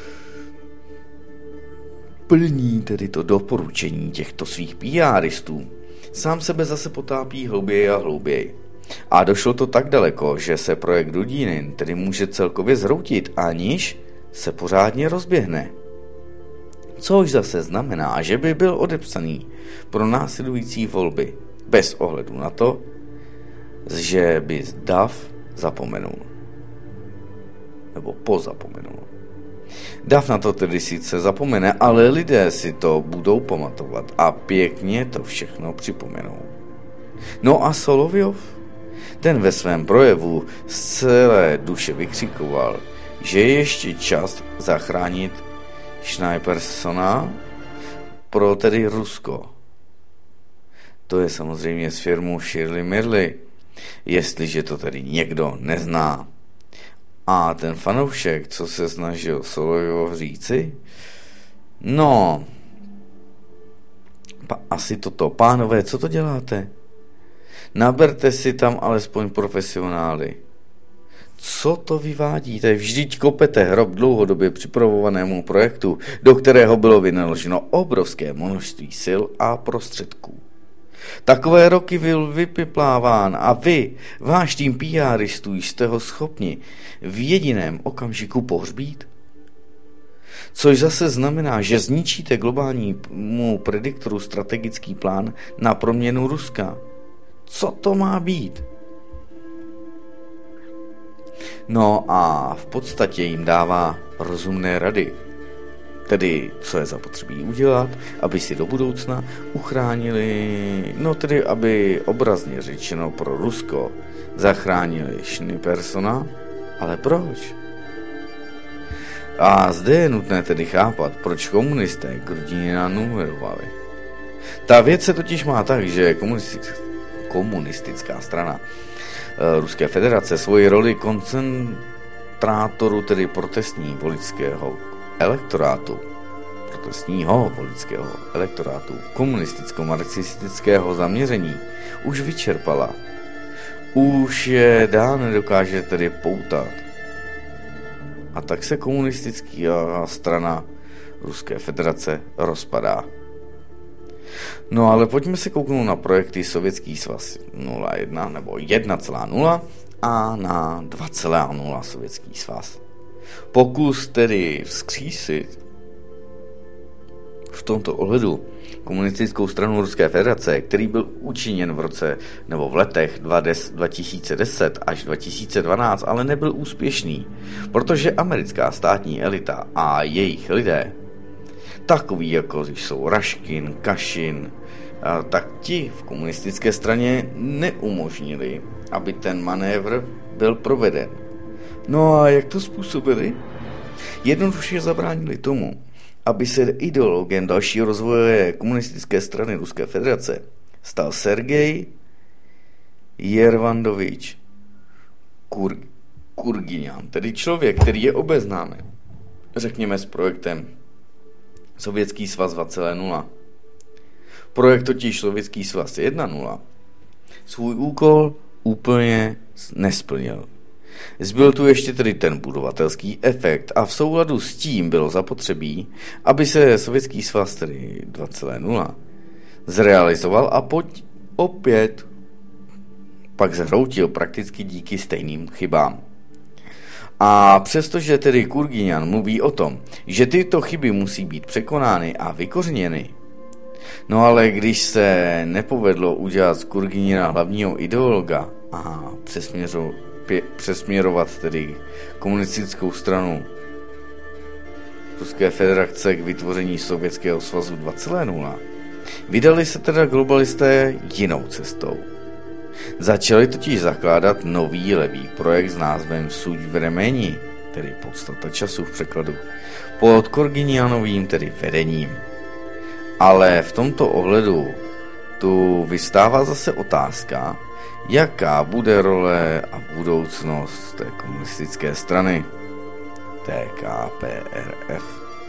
plní tedy to doporučení těchto svých PRistů, sám sebe zase potápí hlouběji a hlouběji. A došlo to tak daleko, že se projekt Dudínin tedy může celkově zhroutit, aniž se pořádně rozběhne. Což zase znamená, že by byl odepsaný pro následující volby, bez ohledu na to, že by dav zapomenul. Nebo pozapomenul. Dav na to tedy sice zapomene, ale lidé si to budou pamatovat a pěkně to všechno připomenou. No a Solovjov? Ten ve svém projevu z celé duše vykřikoval, že je ještě čas zachránit Schneipersona pro tedy Rusko. To je samozřejmě z firmu Shirley Mirley, jestliže to tedy někdo nezná. A ten fanoušek, co se snažil Solovjov říci? No, asi toto. Pánové, co to děláte? Naberte si tam alespoň profesionály. Co to vyvádíte? Vždyť kopete hrob dlouhodobě připravovanému projektu, do kterého bylo vynaloženo obrovské množství sil a prostředků. Takové roky byl vypipláván a vy, váš tým PRistů, jste ho schopni v jediném okamžiku pohřbít? Což zase znamená, že zničíte globálnímu prediktoru strategický plán na proměnu Ruska. Co to má být? No a v podstatě jim dává rozumné rady. Tedy, co je zapotřebí udělat, aby si do budoucna uchránili, no tedy, aby obrazně řečeno pro Rusko zachránili Schneipersona, ale proč? A zde je nutné tedy chápat, proč komunisté Grudinina numerovali. Ta věc se totiž má tak, že komunistická strana Ruské federace svoji roli koncentrátoru, tedy protestního voličského elektorátu komunisticko-marxistického zaměření už vyčerpala. Už je dál nedokáže tedy poutat. A tak se komunistická strana Ruské federace rozpadá. No ale pojďme se kouknout na projekty Sovětský svaz 0,1 nebo 1,0 a na 2,0 Sovětský svaz. Pokus tedy vzkřísit v tomto ohledu komunistickou stranu Ruské federace, který byl učiněn v letech 2010 až 2012, ale nebyl úspěšný, protože americká státní elita a jejich lidé, takový jako jsou Raškin, Kašin, tak ti v komunistické straně neumožnili, aby ten manévr byl proveden. No a jak to způsobili? Jednoduše zabránili tomu, aby se ideologem dalšího rozvoje komunistické strany Ruské federace stal Sergej Jervandovič Kurginjan, tedy člověk, který je obeznámen, řekněme, s projektem Sovětský svaz 2,0. Projekt totiž Sovětský svaz 1,0 svůj úkol úplně nesplnil. Zbyl tu ještě tedy ten budovatelský efekt a v souladu s tím bylo zapotřebí, aby se Sovětský svaz tedy 2,0 zrealizoval a opět pak zhroutil prakticky díky stejným chybám. A přestože tedy Kurginjan mluví o tom, že tyto chyby musí být překonány a vykořeněny, no ale když se nepovedlo udělat z Kurginjana hlavního ideologa a přesměrovat tedy komunistickou stranu Ruské federace k vytvoření Sovětského svazu 2,0, vydali se teda globalisté jinou cestou. Začali totiž zakládat nový levý projekt s názvem Suď vremeni, tedy podstata času v překladu, pod Kurginjanovým tedy vedením. Ale v tomto ohledu tu vystává zase otázka, jaká bude role a budoucnost té komunistické strany TKPRF.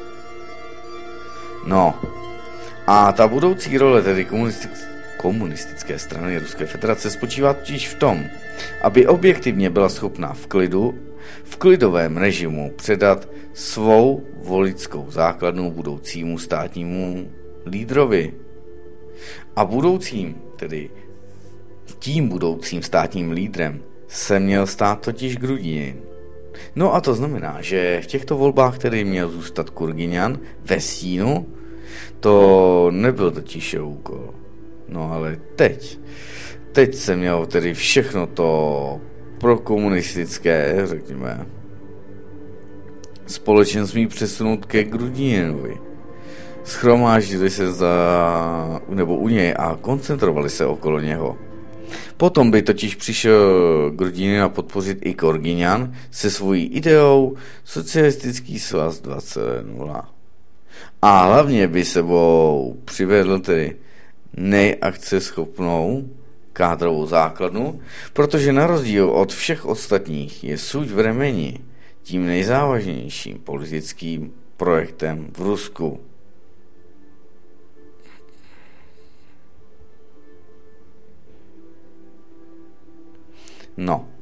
No, a ta budoucí role tedy komunistické strany Ruské federace spočívá totiž v tom, aby objektivně byla schopná v klidovém režimu předat svou voličskou základnu budoucímu státnímu lídrovi. A budoucím, tedy Tím budoucím státním lídrem se měl stát totiž Grudinin. No a to znamená, že v těchto volbách tedy měl zůstat Kurgyňan ve stínu, to nebyl totiž jeho úkol. No ale teď se mělo tedy všechno to prokomunistické, řekněme, společenství přesunout ke Grudininovi. Schromáždili se u něj a koncentrovali se okolo něho. Potom by totiž přišel Grudinina podpořit i Kurgyňan se svojí ideou Socialistický svaz 2.0. A hlavně by sebou přivedl tedy nejakceschopnou kádrovou základnu, protože na rozdíl od všech ostatních je Suď v remeni tím nejzávažnějším politickým projektem v Rusku. No.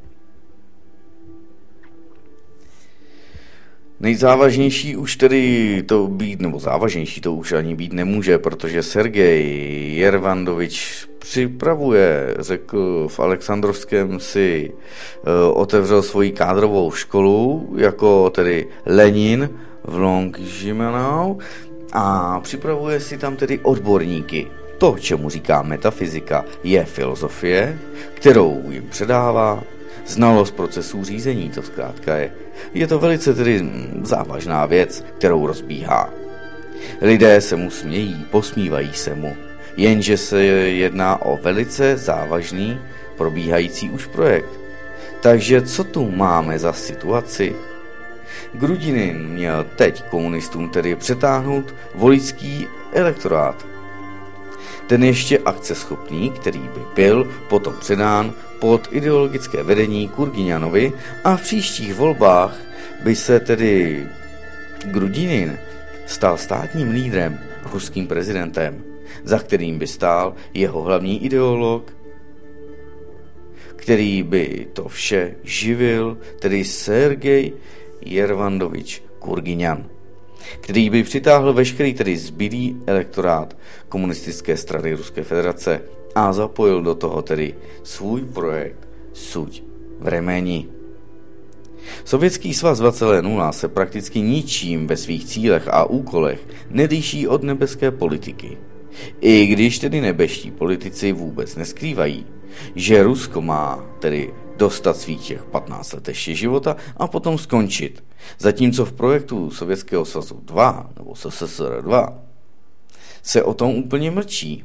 Nejzávažnější už tedy to být, nebo závažnější to už ani být nemůže, protože Sergej Jervandovič připravuje, řekl v Alexandrovském, si otevřel svoji kádrovou školu, jako tedy Lenin v Longžimanau, a připravuje si tam tedy odborníky. To, čemu říká metafyzika, je filozofie, kterou jim předává, znalost procesů řízení, to zkrátka je. Je to velice tedy závažná věc, kterou rozbíhá. Lidé se mu smějí, posmívají se mu, jenže se jedná o velice závažný, probíhající už projekt. Takže co tu máme za situaci? Grudinin měl teď komunistům tedy přetáhnout voličský elektorát. Ten ještě akceschopný, který by byl potom předán pod ideologické vedení Kurgyňanovi, a v příštích volbách by se tedy Grudinin stal státním lídrem, ruským prezidentem, za kterým by stál jeho hlavní ideolog, který by to vše živil, tedy Sergej Jervandovič Kurgyňan, který by přitáhl veškerý tedy zbylý elektorát komunistické strany Ruské federace a zapojil do toho tedy svůj projekt Suď v remeni. Sovětský svaz 2.0 se prakticky ničím ve svých cílech a úkolech neliší od nebeské politiky. I když tedy nebečtí politici vůbec neskrývají, že Rusko má tedy dostat svých těch 15 let ještě života a potom skončit. Zatímco v projektu Sovětského svazu 2 nebo SSSR 2 se o tom úplně mlčí.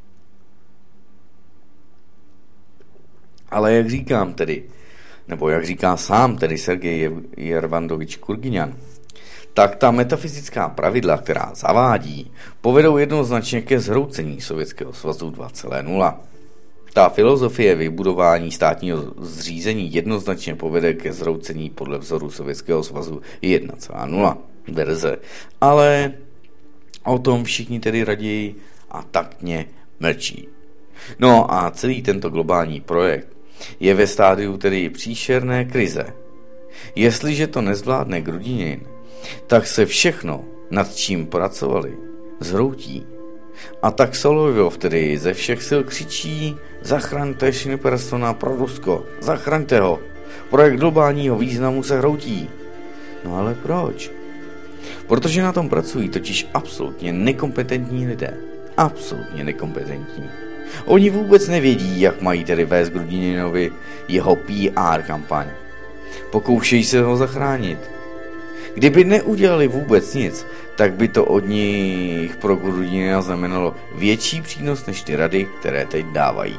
Ale jak říkám tedy, nebo jak říká sám tedy Sergej Jervandovič Kurgyňan, tak ta metafyzická pravidla, která zavádí, povedou jednoznačně ke zhroucení Sovětského svazu 2.0. Ta filozofie vybudování státního zřízení jednoznačně povede ke zhroucení podle vzoru Sovětského svazu 1.0 verze, ale o tom všichni tedy raději a taktně mlčí. No a celý tento globální projekt je ve stádiu tedy příšerné krize. Jestliže to nezvládne Grudinin, tak se všechno, nad čím pracovali, zhroutí. A tak Solovjov tedy ze všech sil křičí: zachraňte Šnipersona pro Rusko, zachraňte ho, projekt globálního významu se hroutí. No ale proč? Protože na tom pracují totiž absolutně nekompetentní lidé. Absolutně nekompetentní. Oni vůbec nevědí, jak mají tedy vést Grudininovi jeho PR kampaň. Pokoušejí se ho zachránit. Kdyby neudělali vůbec nic, tak by to od nich pro Grudinina znamenalo větší přínos než ty rady, které teď dávají.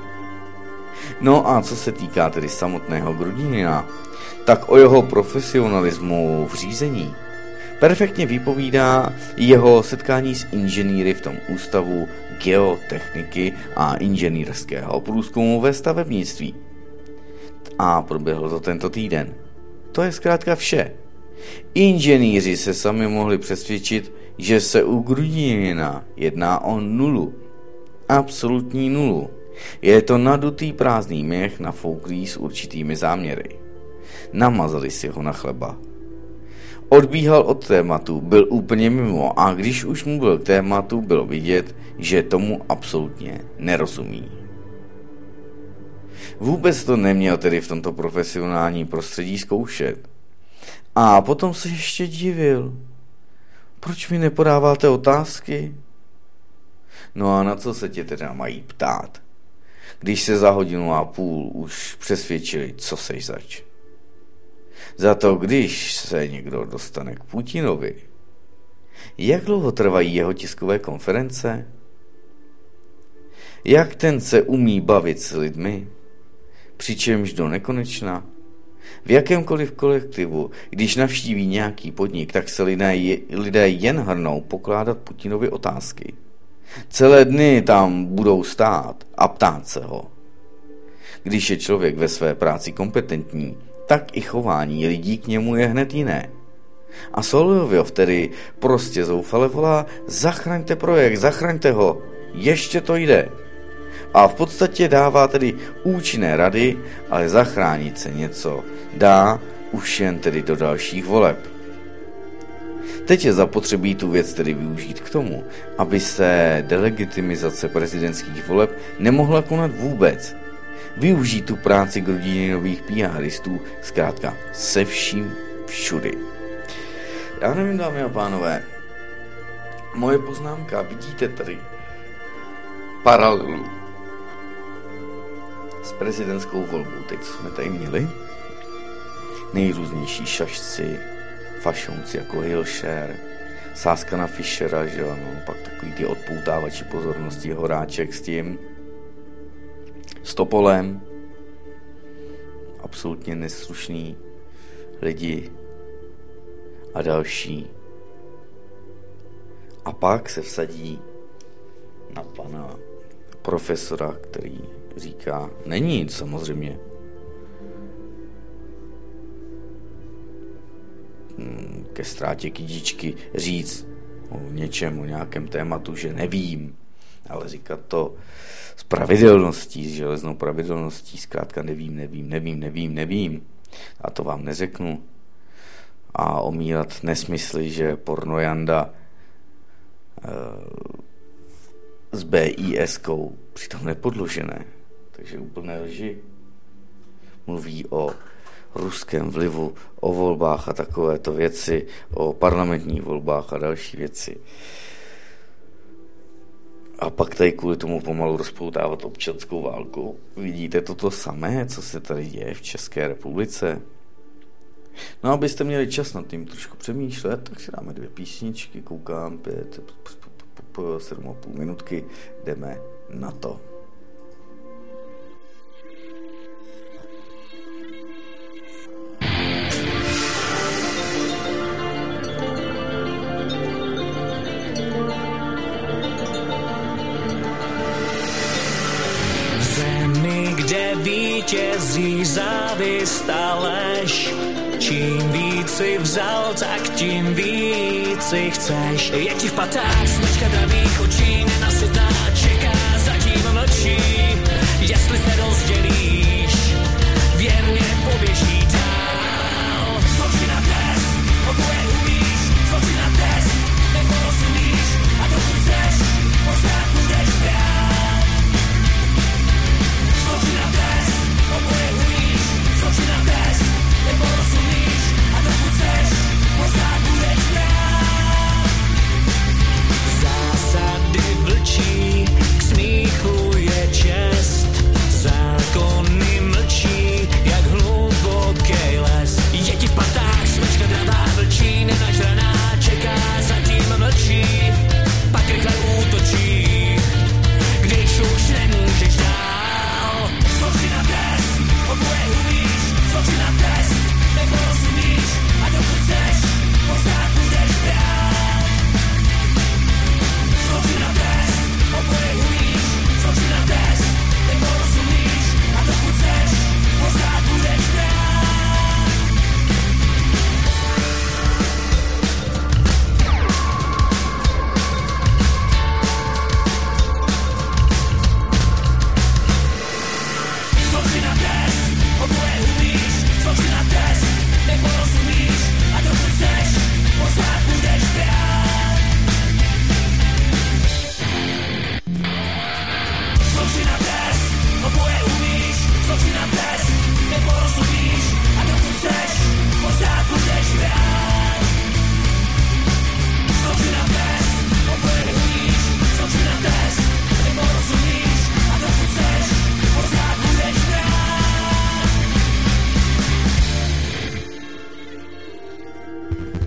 No a co se týká tedy samotného Grudinina, tak o jeho profesionalismu v řízení perfektně vypovídá jeho setkání s inženýry v tom ústavu geotechniky a inženýrského průzkumu ve stavebnictví. A proběhlo to tento týden. To je zkrátka vše. Inženýři se sami mohli přesvědčit, že se u Grudinina jedná o nulu. Absolutní nulu. Je to nadutý prázdný měch nafouklý s určitými záměry. Namazali si ho na chleba. Odbíhal od tématu, byl úplně mimo a když už mu byl k tématu, bylo vidět, že tomu absolutně nerozumí. Vůbec to neměl tedy v tomto profesionálním prostředí zkoušet. A potom se ještě divil. Proč mi nepodáváte otázky? No a na co se tě teda mají ptát, když se za 1,5 hodiny už přesvědčili, co seš zač? Za to, když se někdo dostane k Putinovi, jak dlouho trvají jeho tiskové konference? Jak ten se umí bavit s lidmi, přičemž do nekonečna? V jakémkoliv kolektivu, když navštíví nějaký podnik, tak se lidé jen hrnou pokládat Putinovi otázky. Celé dny tam budou stát a ptát se ho. Když je člověk ve své práci kompetentní, tak i chování lidí k němu je hned jiné. A Solovjov tedy prostě zoufale volá: zachraňte projekt, zachraňte ho, ještě to jde. A v podstatě dává tedy účinné rady, ale zachránit se něco dá už jen tedy do dalších voleb. Teď je zapotřebí tu věc tedy využít k tomu, aby se delegitimizace prezidentských voleb nemohla konat vůbec. Využít tu práci Grudininových PRistů zkrátka se vším všudy. Já nevím, dámy a pánové, moje poznámka, vidíte tady paralelu s prezidentskou volbou. Teď jsme tady měli nejrůznější šašci, fašonci jako Hilšer, sázka na Fischera, že ano, pak takový ty odpoutávači pozornosti, Horáček s tím, s Topolem, absolutně neslušný lidi a další. A pak se vsadí na pana profesora, který říká, není nic samozřejmě. Ke ztrátě kytičky říct o něčem, o nějakém tématu, že nevím, ale říkat to s pravidelností, s železnou pravidelností, zkrátka nevím. A to vám neřeknu. A omílat nesmysly, že pornojanda s BIS-kou, přitom nepodložené, takže úplné lži. Mluví o ruském vlivu, o volbách a takovéto věci, o parlamentních volbách a další věci. A pak tady kvůli tomu pomalu rozpoutávat občanskou válku. Vidíte toto samé, co se tady děje v České republice? No, abyste měli čas nad tím trošku přemýšlet, tak si dáme 2 písničky, koukám, 7,5 minutky, jdeme na to. Vítězí závist a lež. Čím víc si vzal, tak tím víc si chceš. Je ti v patách smečka dravých očí, nenasytná, čeká, zatím mlčí. Jestli se rozdělíš, věrně poběží dál. Skoči na test, oboje umíš, skoči na test, neporozumíš, a to chceš, pořád budeš brát. Skoči na test, oboje umíš, skoči na test, neporozumíš, a to chceš, pořád budeš brát. Zásady vlčí, k smíchu je čest, zákon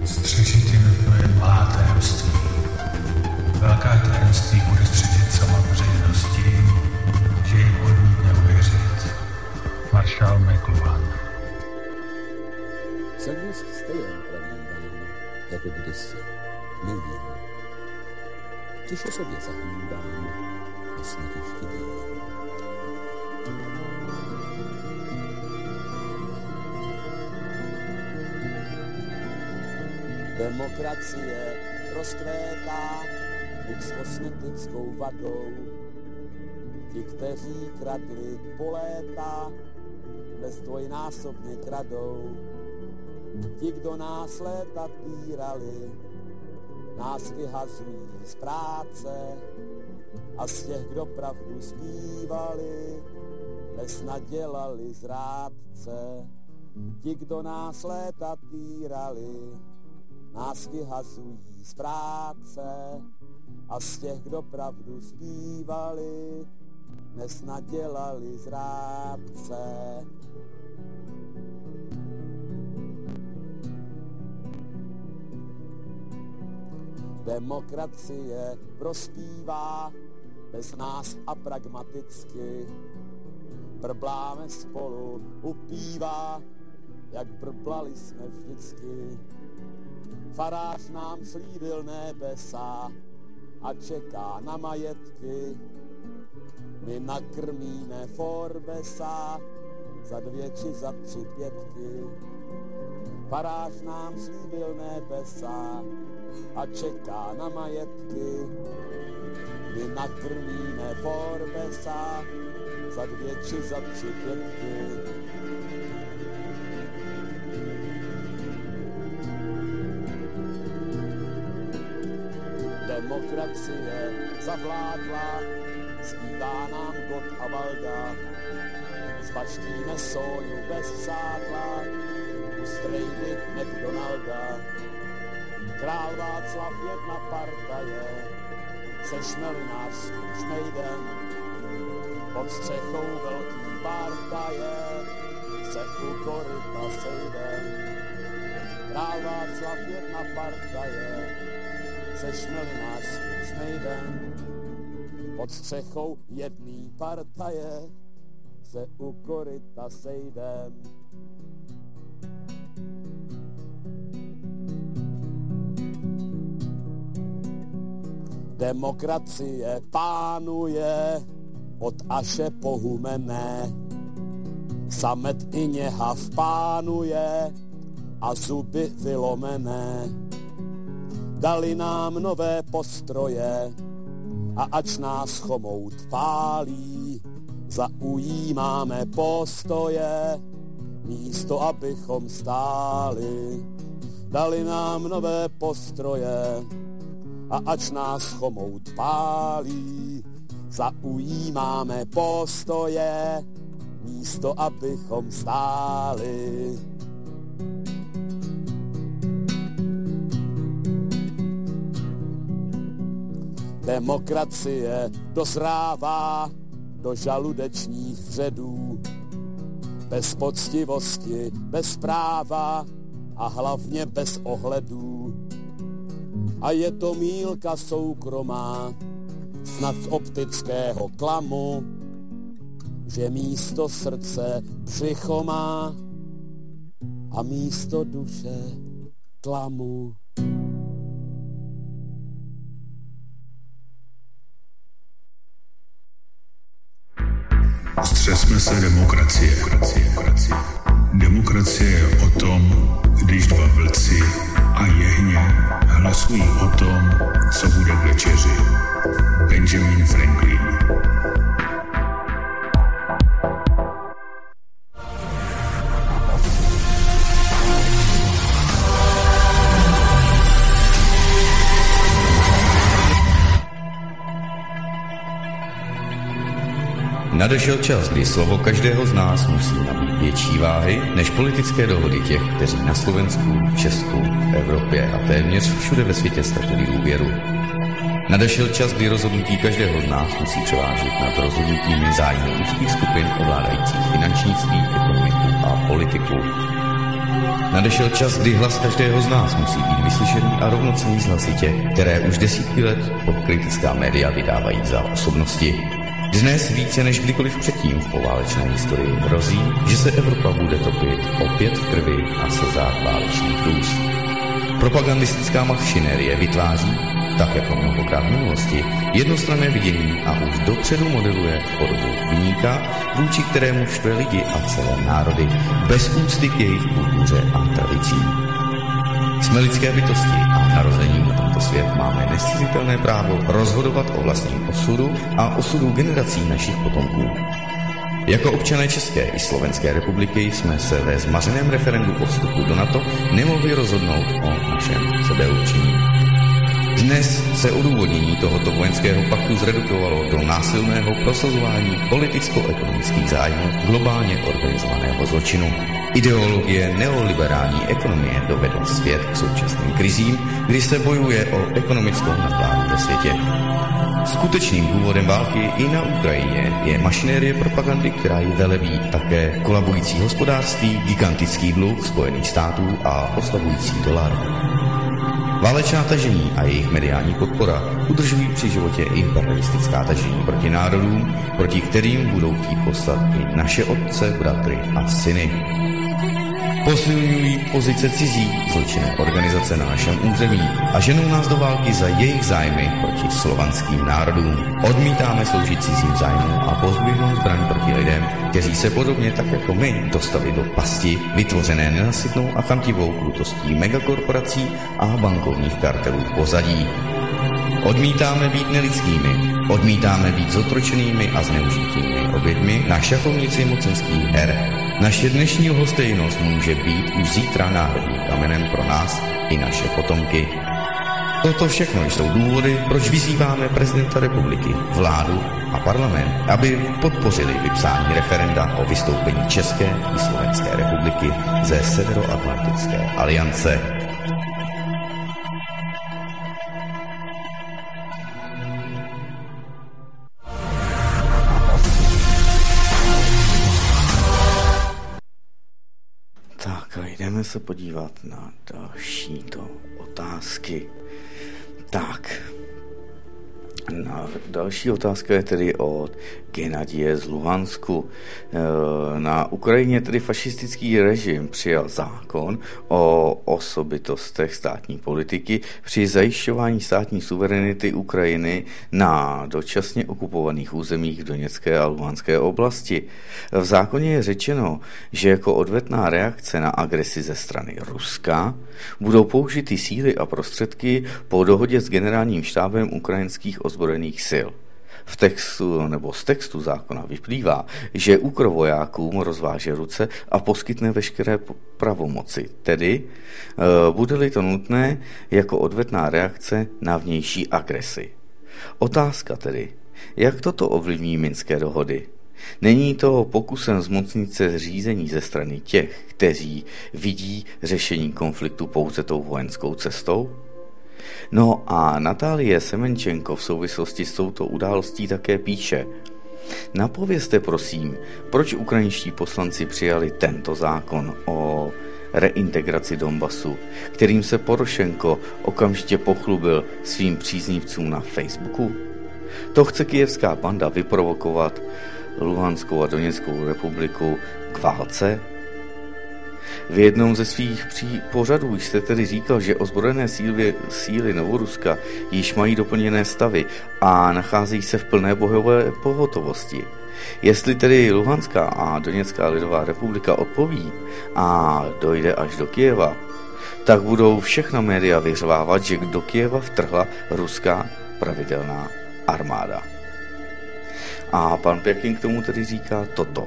Střežit je nutno jen malá tajemství. Velká tajemství bude střežit sama veřejnost tím, že jim odmítne uvěřit. Maršál McLuhan. Jsem dnes stejný pravým vám, jako kdysi, nevím. Tiše sobě zahnívám a snad ještě vím. Demokracie rozkvétá byť s kosmetickou vadou. Ti, kteří kradli po léta, dnes dvojnásobně kradou. Ti, kdo nás léta týrali, nás vyhazují z práce a z těch, kdo pravdu zpívali, dnes nadělali zrádce. Ti, kdo nás léta týrali, nás vyhazují z práce a z těch, kdo pravdu zpívali, dnes nadělali zrádce. Demokracie prospívá bez nás a pragmaticky. Brbláme spolu u piva, jak brblali jsme vždycky. Farář nám slíbil nebesa a čeká na majetky. My nakrmíme Forbesa za 2 či za 3 pětky. Farář nám slíbil nebesa a čeká na majetky. My nakrmíme Forbesa za 2 či za 3 pětky. Demokracie zavládla, zpívá nám Gott a Valda. Zbačtíme soju bez sádla, u strejdy McDonalda. Král Václav jedna partaje, se šmelinářským šmejdem. Pod střechou velký partaje, se u koryta sejdem. Král Václav jedna partaje, se šmelinářským šmejdem. Pod střechou jedný partaje, se u koryta sejdem. Demokracie pánuje od Aše po Humenné. Samet i Něhav pánuje a zuby vylomené. Dali nám nové postroje a ač nás chomout pálí, zaujímáme postoje, místo abychom stáli. Dali nám nové postroje a ač nás chomout pálí, zaujímáme postoje, místo abychom stáli. Demokracie dozrává do žaludečních vředů, bez poctivosti, bez práva a hlavně bez ohledů. A je to mýlka soukromá, snad z optického klamu, že místo srdce břicho má a místo duše tlamu. Střesme se demokracie. Demokracie je o tom, když 2 vlci a jehně hlasují o tom, co bude k večeři. Benjamin Franklin. Nadešel čas, kdy slovo každého z nás musí nabít větší váhy než politické dohody těch, kteří na Slovensku, v Česku, v Evropě a téměř všude ve světě ztratili důvěru. Nadešel čas, kdy rozhodnutí každého z nás musí převážit nad rozhodnutími zájmy úzkých skupin ovládajících finančnictví, ekonomiku a politiku. Nadešel čas, kdy hlas každého z nás musí být vyslyšený a rovnocenný z hlasitě, které už desítky let kritická média vydávají za osobnosti. Dnes více než kdykoliv předtím v poválečné historii hrozí, že se Evropa bude topit opět v krvi a slzách válečných hrůz. Propagandistická machinérie vytváří, tak jako mnohokrát v minulosti, jednostranné vidění a už dopředu modeluje podobu viníka, vůči kterému štve lidi a celé národy, bez úcty k jejich kultuře a tradicím. Jsme lidské bytosti a narozením na tento svět máme nezcizitelné právo rozhodovat o vlastním osudu a osudu generací našich potomků. Jako občané České i Slovenské republiky jsme se ve zmařeném referendu o vstupu do NATO nemohli rozhodnout o našem sebeurčení. Dnes se odůvodnění tohoto vojenského paktu zredukovalo do násilného prosazování politicko-ekonomických zájmů globálně organizovaného zločinu. Ideologie neoliberální ekonomie dovedla svět k současným krizím, kdy se bojuje o ekonomickou nadvládu ve světě. Skutečným důvodem války i na Ukrajině je mašinérie propagandy, která ji velebí také kolabující hospodářství, gigantický dluh Spojených států a oslabující dolar. Válečná tažení a jejich mediální podpora udržují při životě imperialistická tažení proti národům, proti kterým budou chtít poslat i naše otce, bratry a syny. Posilňují pozice cizí zločinné organizace na našem území a ženou nás do války za jejich zájmy proti slovanským národům. Odmítáme sloužit cizím zájmům a pozdvihnout zbraň proti lidem, kteří se podobně tak jako my dostali do pasti, vytvořené nenasytnou a chamtivou krutostí megakorporací a bankovních kartelů pozadí. Odmítáme být nelidskými, odmítáme být zotročenými a zneužitými oběťmi na šachovnici mocenských her. Naše dnešní lhostejnost může být už zítra národním kamenem pro nás i naše potomky. Toto všechno jsou důvody, proč vyzýváme prezidenta republiky, vládu a parlament, aby podpořili vypsání referenda o vystoupení České i Slovenské republiky ze Severoatlantické aliance. Tak a jdeme se podívat na dalšíto otázky. Tak, další otázka je tedy od Gennadie z Luhansku. Na Ukrajině tedy fašistický režim přijal zákon o osobitostech státní politiky při zajišťování státní suverenity Ukrajiny na dočasně okupovaných územích Doněcké a Luhanské oblasti. V zákoně je řečeno, že jako odvetná reakce na agresi ze strany Ruska budou použity síly a prostředky po dohodě s generálním štábem ukrajinských ozbrojených sil. Z textu zákona vyplývá, že úkor vojákům rozváže ruce a poskytne veškeré pravomoci, tedy bude-li to nutné jako odvetná reakce na vnější agresi. Otázka tedy, jak toto ovlivní minské dohody? Není to pokusem zmocnit se řízení ze strany těch, kteří vidí řešení konfliktu pouze tou vojenskou cestou? No a Natálie Semenčenko v souvislosti s touto událostí také píše: napovězte prosím, proč ukrajinští poslanci přijali tento zákon o reintegraci Donbasu, kterým se Porošenko okamžitě pochlubil svým příznivcům na Facebooku? To chce kyjevská banda vyprovokovat Luhanskou a Doněckou republiku k válce? V jednom ze svých pořadů jste tedy říkal, že ozbrojené síly Novoruska již mají doplněné stavy a nacházejí se v plné bojové pohotovosti. Jestli tedy Luhanská a Doněcká lidová republika odpoví a dojde až do Kyjeva, tak budou všechna média vyřvávat, že do Kyjeva vtrhla ruská pravidelná armáda. A pan Pěkin k tomu tedy říká toto.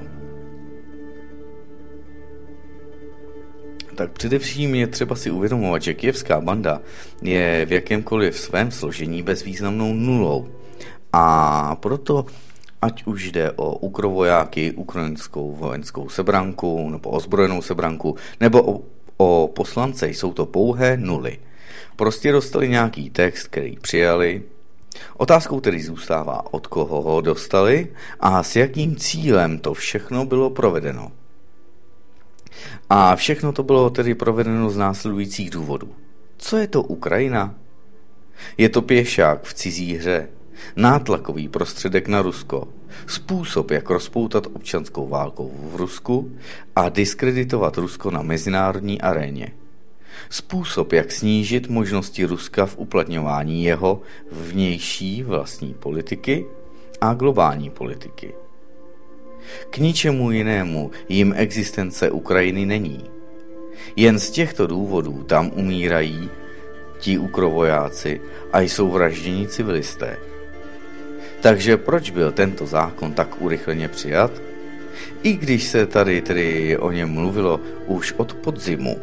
Tak především je třeba si uvědomovat, že kyjevská banda je v jakémkoliv svém složení bezvýznamnou nulou. A proto, ať už jde o ukrovojáky, ukrajinskou vojenskou sebranku, nebo ozbrojenou sebranku, nebo o poslance, jsou to pouhé nuly. Prostě dostali nějaký text, který přijali. Otázkou tedy zůstává, od koho ho dostali a s jakým cílem to všechno bylo provedeno. A všechno to bylo tedy provedeno z následujících důvodů. Co je to Ukrajina? Je to pěšák v cizí hře, nátlakový prostředek na Rusko, způsob, jak rozpoutat občanskou válkou v Rusku a diskreditovat Rusko na mezinárodní aréně. Způsob, jak snížit možnosti Ruska v uplatňování jeho vnější vlastní politiky a globální politiky. K ničemu jinému jim existence Ukrajiny není. Jen z těchto důvodů tam umírají ti ukrovojáci a jsou vražděni civilisté. Takže proč byl tento zákon tak urychleně přijat? I když se tady tedy o něm mluvilo už od podzimu.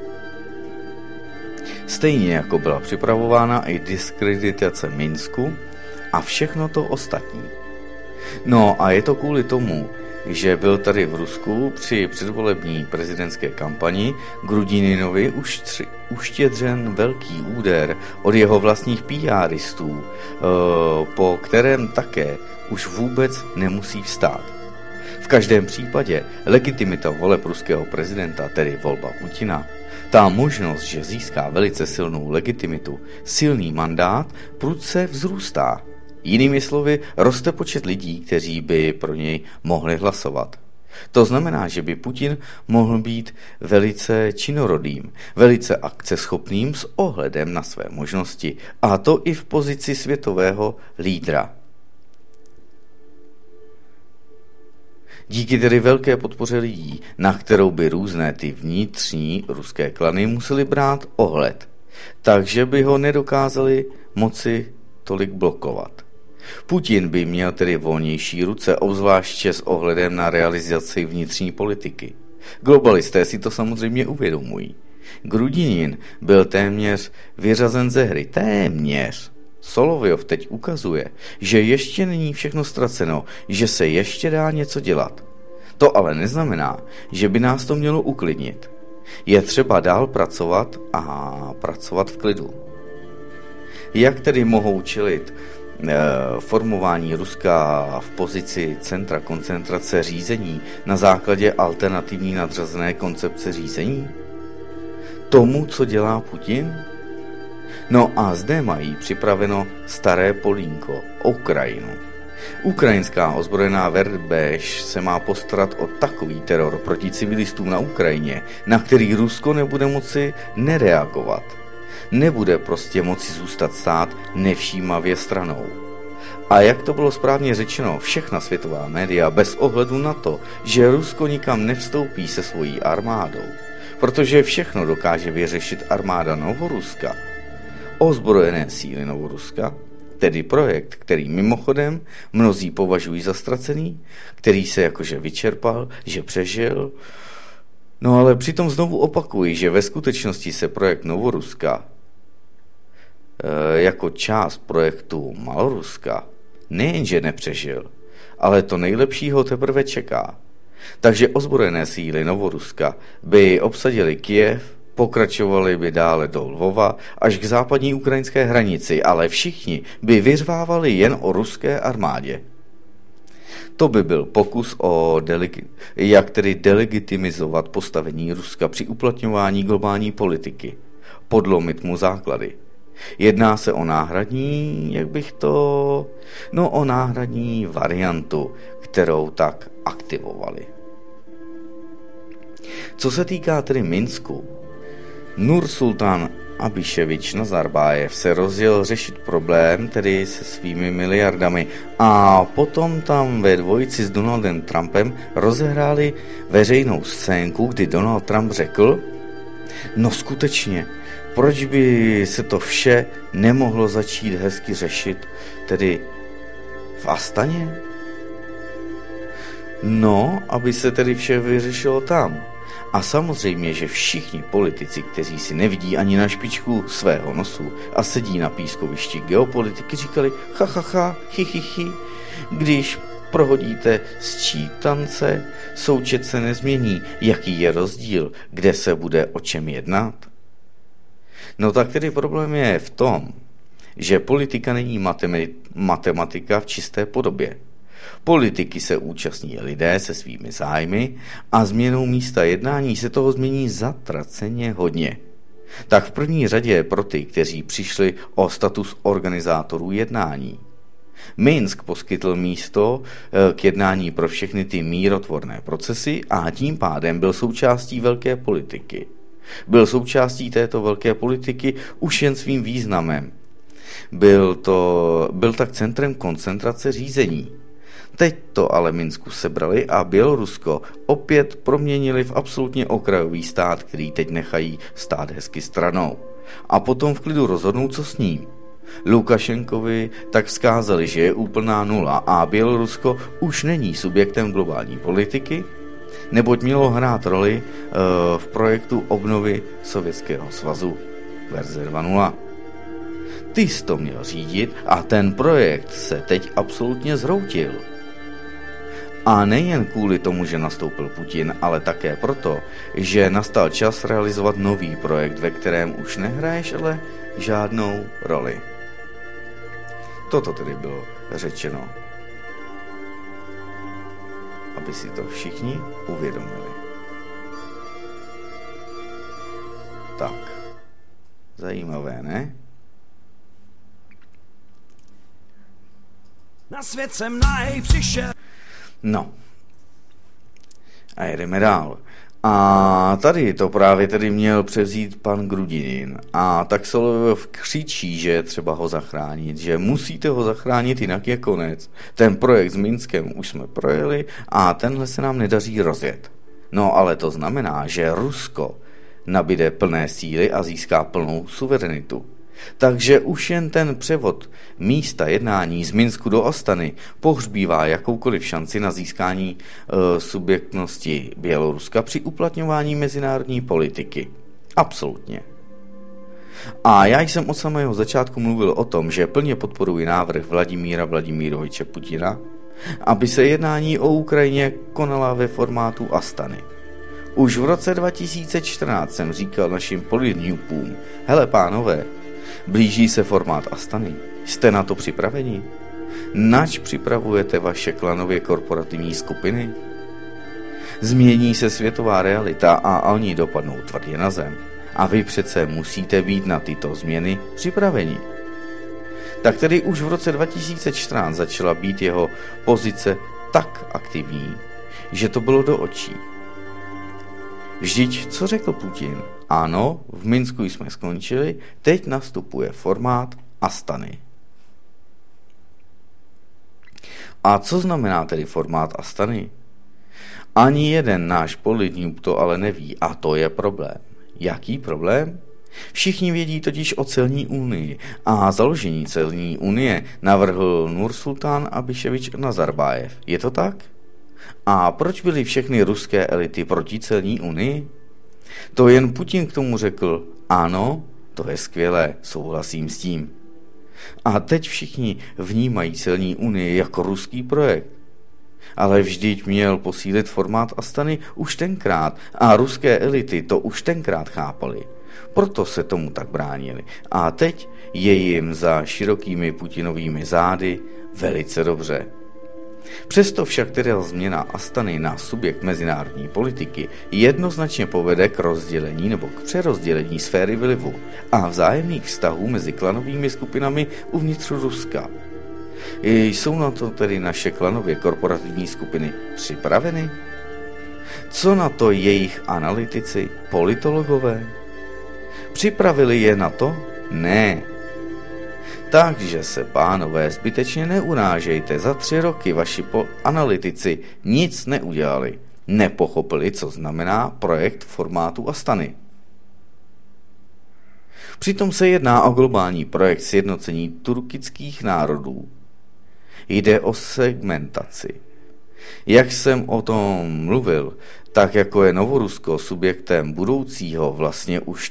Stejně jako byla připravována i diskreditace Minsku a všechno to ostatní. No a je to kvůli tomu, že byl tady v Rusku při předvolební prezidentské kampani Grudininovi uštědřen velký úder od jeho vlastních PRistů, po kterém také už vůbec nemusí vstát. V každém případě legitimita voleb ruského prezidenta, tedy volba Putina, ta možnost, že získá velice silnou legitimitu, silný mandát, prudce vzrůstá. Jinými slovy, roste počet lidí, kteří by pro něj mohli hlasovat. To znamená, že by Putin mohl být velice činorodým, velice akceschopným s ohledem na své možnosti, a to i v pozici světového lídra. Díky tedy velké podpoře lidí, na kterou by různé ty vnitřní ruské klany museli brát ohled, takže by ho nedokázali moci tolik blokovat. Putin by měl tedy volnější ruce, obzvláště s ohledem na realizaci vnitřní politiky. Globalisté si to samozřejmě uvědomují. Grudinin byl téměř vyřazen ze hry. Téměř. Solovjov teď ukazuje, že ještě není všechno ztraceno, že se ještě dá něco dělat. To ale neznamená, že by nás to mělo uklidnit. Je třeba dál pracovat a pracovat v klidu. Jak tedy mohou čelit formování Ruska v pozici centra koncentrace řízení na základě alternativní nadřazené koncepce řízení? Tomu, co dělá Putin? No a zde mají připraveno staré polínko, Ukrajinu. Ukrajinská ozbrojená verbež se má postarat o takový teror proti civilistům na Ukrajině, na který Rusko nebude moci nereagovat. Nebude prostě moci zůstat stát nevšímavě stranou. A jak to bylo správně řečeno, všechna světová média bez ohledu na to, že Rusko nikam nevstoupí se svojí armádou, protože všechno dokáže vyřešit armáda Novoruska, ozbrojené síly Novoruska, tedy projekt, který mimochodem mnozí považují za ztracený, který se jakože vyčerpal, že přežil. No ale přitom znovu opakuji, že ve skutečnosti se projekt Novoruska jako část projektu Maloruska nejenže nepřežil, ale to nejlepší ho teprve čeká. Takže ozbrojené síly Novoruska by obsadili Kyjev, pokračovali by dále do Lvova až k západní ukrajinské hranici, ale všichni by vyřvávali jen o ruské armádě. To by byl pokus jak tedy delegitimizovat postavení Ruska při uplatňování globální politiky, podlomit mu základy. Jedná se o náhradní, o náhradní variantu, kterou tak aktivovali. Co se týká tedy Minsku, Nursultan Abiševič Nazarbájev se rozjel řešit problém tedy se svými miliardami a potom tam ve dvojici s Donaldem Trumpem rozehráli veřejnou scénku, kdy Donald Trump řekl, no skutečně, proč by se to vše nemohlo začít hezky řešit, tedy v Astaně? No, aby se tedy vše vyřešilo tam. A samozřejmě, že všichni politici, kteří si nevidí ani na špičku svého nosu a sedí na pískovišti geopolitiky, říkali hi, když prohodíte sčítance, součet se nezmění, jaký je rozdíl, kde se bude o čem jednat. No tak tedy problém je v tom, že politika není matematika v čisté podobě. Politiky se účastní lidé se svými zájmy a změnou místa jednání se toho změní zatraceně hodně. Tak v první řadě pro ty, kteří přišli o status organizátorů jednání. Minsk poskytl místo k jednání pro všechny ty mírotvorné procesy a tím pádem byl součástí velké politiky. Byl součástí této velké politiky už jen svým významem. Byl tak centrem koncentrace řízení. Teď to ale Minsku sebrali a Bělorusko opět proměnili v absolutně okrajový stát, který teď nechají stát hezky stranou. A potom v klidu rozhodnou, co s ním. Lukašenkovi tak vzkázali, že je úplná nula a Bělorusko už není subjektem globální politiky, neboť mělo hrát roli v projektu obnovy Sovětského svazu verze 2.0. Ty jsi to měl řídit a ten projekt se teď absolutně zhroutil. A nejen kvůli tomu, že nastoupil Putin, ale také proto, že nastal čas realizovat nový projekt, ve kterém už nehraješ ale žádnou roli. Toto tedy bylo řečeno, aby si to všichni uvědomili. Tak, zajímavé, ne? Na svět jsem nahej přišel. No. A jedeme dál. A tady to právě tedy měl převzít pan Grudinin. A tak Solovjov křičí, že je třeba ho zachránit, že musíte ho zachránit, jinak je konec. Ten projekt s Minskem už jsme projeli a tenhle se nám nedaří rozjet. No ale to znamená, že Rusko nabíde plné síly a získá plnou suverenitu. Takže už jen ten převod místa jednání z Minsku do Astany pohřbívá jakoukoliv šanci na získání subjektnosti Běloruska při uplatňování mezinárodní politiky. Absolutně. A já jsem od samého začátku mluvil o tom, že plně podporuji návrh Vladimíra Vladimiroviče Putina, aby se jednání o Ukrajině konala ve formátu Astany. Už v roce 2014 jsem říkal našim politňupům, hele pánové, blíží se formát Astany. Jste na to připraveni? Nač připravujete vaše klanově korporativní skupiny? Změní se světová realita a oni dopadnou tvrdě na zem. A vy přece musíte být na tyto změny připraveni. Tak tedy už v roce 2014 začala být jeho pozice tak aktivní, že to bylo do očí. Vždyť, co řekl Putin? Ano, v Minsku jsme skončili, teď nastupuje formát Astany. A co znamená tedy formát Astany? Ani jeden náš politník to ale neví a to je problém. Jaký problém? Všichni vědí totiž o celní unii a založení celní unie navrhl Nursultán Abiševič Nazarbájev. Je to tak? A proč byly všechny ruské elity proti celní unii? To jen Putin k tomu řekl, ano, to je skvělé, souhlasím s tím. A teď všichni vnímají celní unii jako ruský projekt. Ale vždyť měl posílit formát Astany už tenkrát a ruské elity to už tenkrát chápaly. Proto se tomu tak bránili. A teď je jim za širokými Putinovými zády velice dobře. Přesto však teda změna Astany na subjekt mezinárodní politiky jednoznačně povede k rozdělení nebo k přerozdělení sféry vlivu a vzájemných vztahů mezi klanovými skupinami uvnitř Ruska. Jsou na to tedy naše klanově korporativní skupiny připraveny? Co na to jejich analytici, politologové? Připravili je na to? Ne. Takže se, pánové, zbytečně neurážejte. Za 3 roky vaši analytici nic neudělali. Nepochopili, co znamená projekt formátu Astany. Přitom se jedná o globální projekt sjednocení turkických národů. Jde o segmentaci. Jak jsem o tom mluvil, tak jako je Novorusko subjektem budoucího vlastně už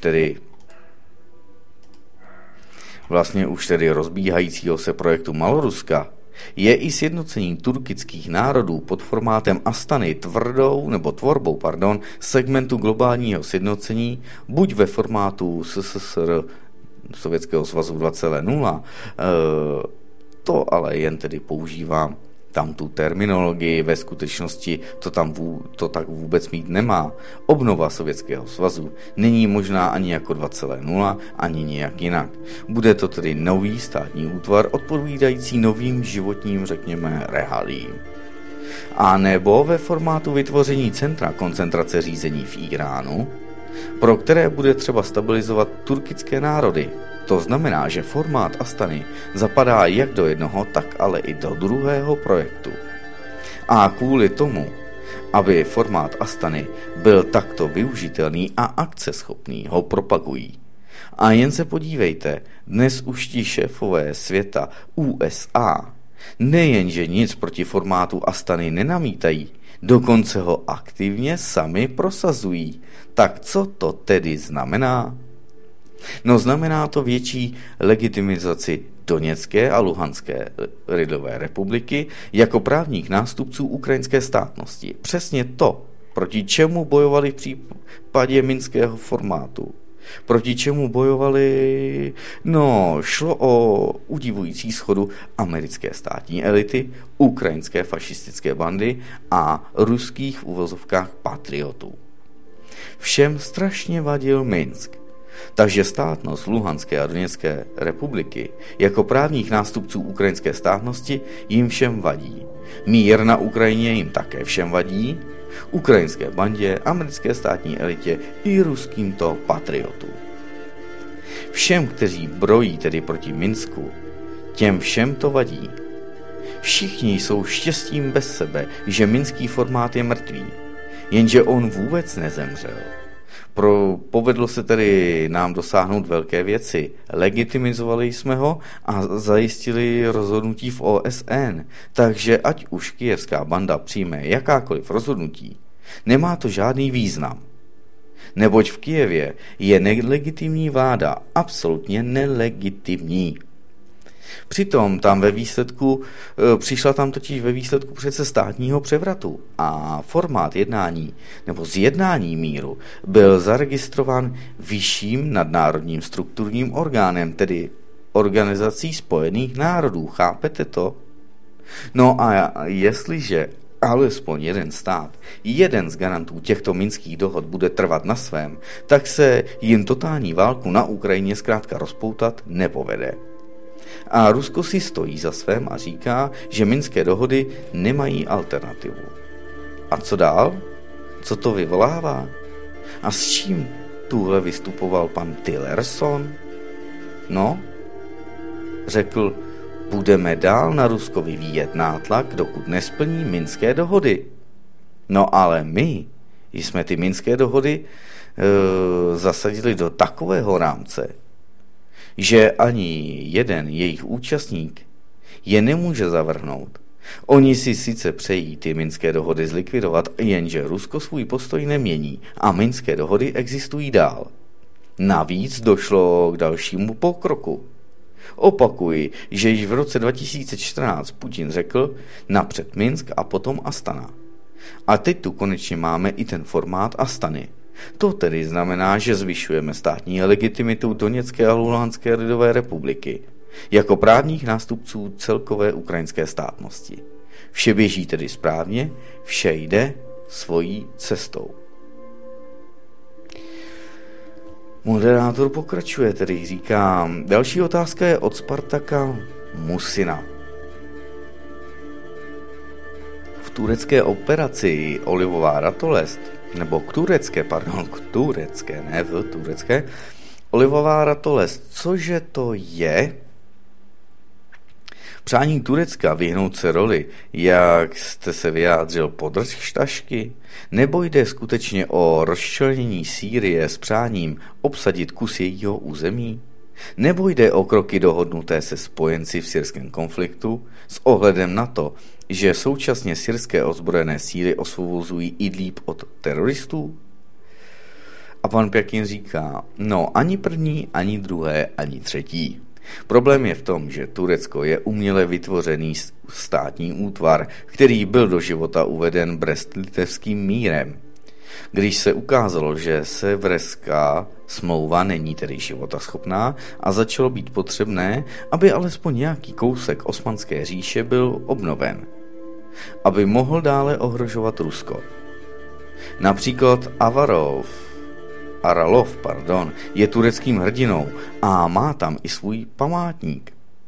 tedy rozbíhajícího se projektu Maloruska, je i sjednocení turkických národů pod formátem Astany tvorbou segmentu globálního sjednocení, buď ve formátu SSSR Sovětského svazu 2.0, to ale jen tedy používám tam tu terminologii ve skutečnosti to tak vůbec mít nemá. Obnova Sovětského svazu není možná ani jako 2.0, ani nijak jinak. Bude to tedy nový státní útvar odpovídající novým životním, řekněme, reálím. A nebo ve formátu vytvoření centra koncentrace řízení v Iránu, pro které bude třeba stabilizovat turkické národy. To znamená, že formát Astany zapadá jak do jednoho, tak ale i do druhého projektu. A kvůli tomu, aby formát Astany byl takto využitelný a akceschopný, ho propagují. A jen se podívejte, dnes už ti šéfové světa USA nejenže nic proti formátu Astany nenamítají, dokonce ho aktivně sami prosazují. Tak co to tedy znamená? No znamená to větší legitimizaci Doněcké a Luhanské lidové republiky jako právních nástupců ukrajinské státnosti. Přesně to, proti čemu bojovali v případě minského formátu. Proti čemu bojovali? No, šlo o udivující shodu americké státní elity, ukrajinské fašistické bandy a ruských v uvozovkách patriotů. Všem strašně vadil Minsk. Takže státnost Luhanské a Doněcké republiky jako právních nástupců ukrajinské státnosti jim všem vadí. Mír na Ukrajině jim také všem vadí, ukrajinské bandě, americké státní elitě i ruskýmto patriotům. Všem, kteří brojí tedy proti Minsku, těm všem to vadí. Všichni jsou štěstím bez sebe, že minský formát je mrtvý, jenže on vůbec nezemřel. Povedlo se tedy nám dosáhnout velké věci. Legitimizovali jsme ho a zajistili rozhodnutí v OSN. Takže ať už kyjevská banda přijme jakákoliv rozhodnutí, nemá to žádný význam. Neboť v Kyjevě je nelegitimní vláda, absolutně nelegitimní. Přitom tam přišla tam totiž ve výsledku přece státního převratu a formát jednání nebo zjednání míru byl zaregistrován vyšším nadnárodním strukturním orgánem, tedy Organizací spojených národů. Chápete to? No a jestliže alespoň jeden stát, jeden z garantů těchto minských dohod bude trvat na svém, tak se jim totální válku na Ukrajině zkrátka rozpoutat nepovede. A Rusko si stojí za svém a říká, že minské dohody nemají alternativu. A co dál? Co to vyvolává? A s čím tuhle vystupoval pan Tillerson? No, řekl, budeme dál na Rusko vyvíjet nátlak, dokud nesplní minské dohody. No ale my jsme ty minské dohody zasadili do takového rámce, že ani jeden jejich účastník je nemůže zavrhnout. Oni si sice přejí ty minské dohody zlikvidovat, jenže Rusko svůj postoj nemění a minské dohody existují dál. Navíc došlo k dalšímu pokroku. Opakuji, že již v roce 2014 Putin řekl napřed Minsk a potom Astana. A teď tu konečně máme i ten formát Astany. To tedy znamená, že zvyšujeme státní legitimitu Doněcké a Luhanské lidové republiky jako právních nástupců celkové ukrajinské státnosti. Vše běží tedy správně, vše jde svojí cestou. Moderátor pokračuje, tedy říká, další otázka je od Spartaka Musina. V turecké operaci Olivová ratolest, nebo k turecké, Olivová ratolest, cože to je? Přání Turecka vyhnout se roli, jak jste se vyjádřil, podržtašky? Nebo jde skutečně o rozčlenění Sýrie s přáním obsadit kus jejího území? Nebo jde o kroky dohodnuté se spojenci v syrském konfliktu s ohledem na to, že současně syrské ozbrojené síly osvobozují Idlíb od teroristů? A pan Pjakin říká, no ani první, ani druhé, ani třetí. Problém je v tom, že Turecko je uměle vytvořený státní útvar, který byl do života uveden Brest-Litevským mírem. Když se ukázalo, že Severská smlouva není tedy životaschopná a začalo být potřebné, aby alespoň nějaký kousek Osmanské říše byl obnoven. aby mohl dále ohrožovat Rusko. Například Aralov je tureckým hrdinou a má tam i svůj památník.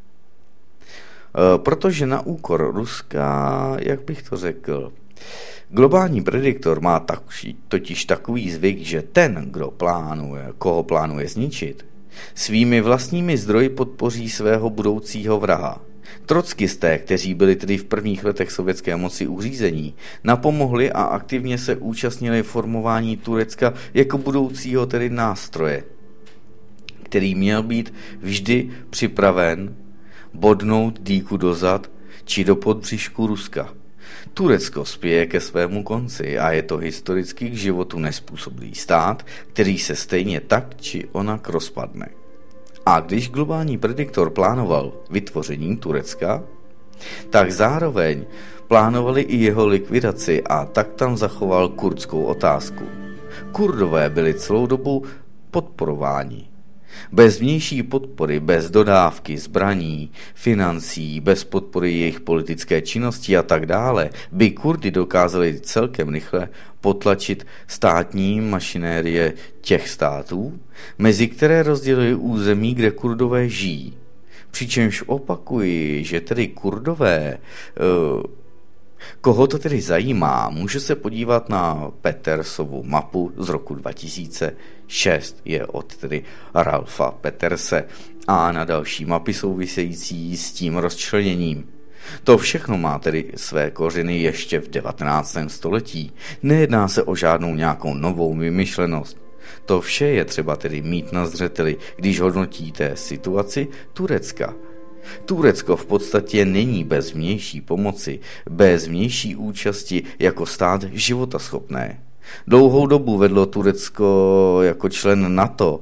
Protože na úkor Ruska, jak bych to řekl, globální prediktor má totiž takový zvyk, že ten, koho plánuje zničit, svými vlastními zdroji podpoří svého budoucího vraha. Trockisté, kteří byli tedy v prvních letech sovětské moci uřízení, napomohli a aktivně se účastnili formování Turecka jako budoucího tedy nástroje, který měl být vždy připraven bodnout dýku dozad či do podbřišku Ruska. Turecko spěje ke svému konci a je to historicky k životu nezpůsobilý stát, který se stejně tak či onak rozpadne. A když globální prediktor plánoval vytvoření Turecka, tak zároveň plánovali i jeho likvidaci a tak tam zachoval kurdskou otázku. Kurdové byli celou dobu podporováni. Bez vnější podpory, bez dodávky zbraní, financí, bez podpory jejich politické činnosti a tak dále, by Kurdy dokázali celkem rychle potlačit státní mašinérie těch států, mezi které rozdělili území, kde Kurdové žijí. Přičemž opakuji, že tedy Kurdové, koho to tedy zajímá, může se podívat na Petersovu mapu z roku 2006, je od tedy Ralfa Peterse, a na další mapy související s tím rozčleněním. To všechno má tedy své kořeny ještě v 19. století. Nejedná se o žádnou nějakou novou vymyšlenost. To vše je třeba tedy mít na zřeteli, když hodnotíte situaci Turecka. Turecko v podstatě není bez vnější pomoci, bez vnější účasti jako stát životaschopné. Dlouhou dobu vedlo Turecko jako člen NATO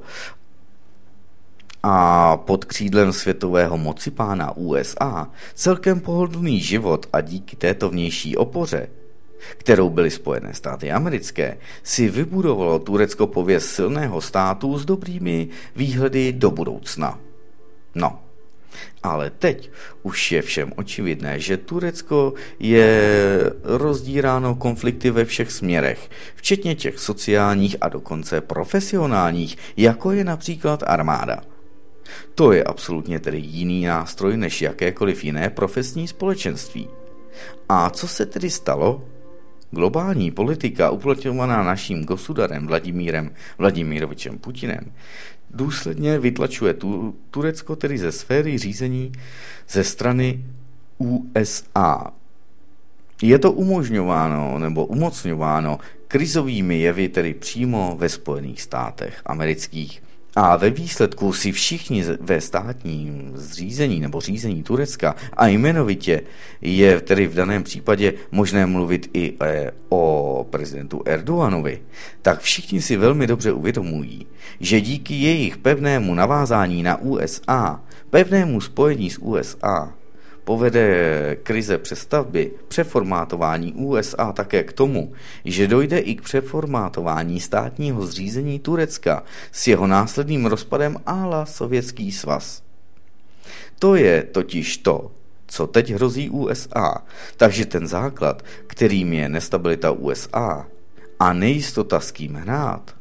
a pod křídlem světového mocipána USA celkem pohodlný život a díky této vnější opoře, kterou byly Spojené státy americké, si vybudovalo Turecko pověst silného státu s dobrými výhledy do budoucna. No, ale teď už je všem očividné, že Turecko je rozdíráno konflikty ve všech směrech, včetně těch sociálních a dokonce profesionálních, jako je například armáda. To je absolutně tedy jiný nástroj než jakékoliv jiné profesní společenství. A co se tedy stalo? Globální politika uplatňovaná naším gosudarem Vladimirovičem Putinem důsledně vytlačuje Turecko tedy ze sféry řízení ze strany USA. Je to umožňováno nebo umocňováno krizovými jevy tedy přímo ve Spojených státech amerických. A ve výsledku si všichni ve státním zřízení nebo řízení Turecka, a jmenovitě je tedy v daném případě možné mluvit i o prezidentu Erdoganovi, tak všichni si velmi dobře uvědomují, že díky jejich pevnému navázání na USA, pevnému spojení s USA, povede krize přestavby, přeformátování USA také k tomu, že dojde i k přeformátování státního zřízení Turecka s jeho následným rozpadem à la Sovětský svaz. To je totiž to, co teď hrozí USA, takže ten základ, kterým je nestabilita USA a nejistota s kým hrát.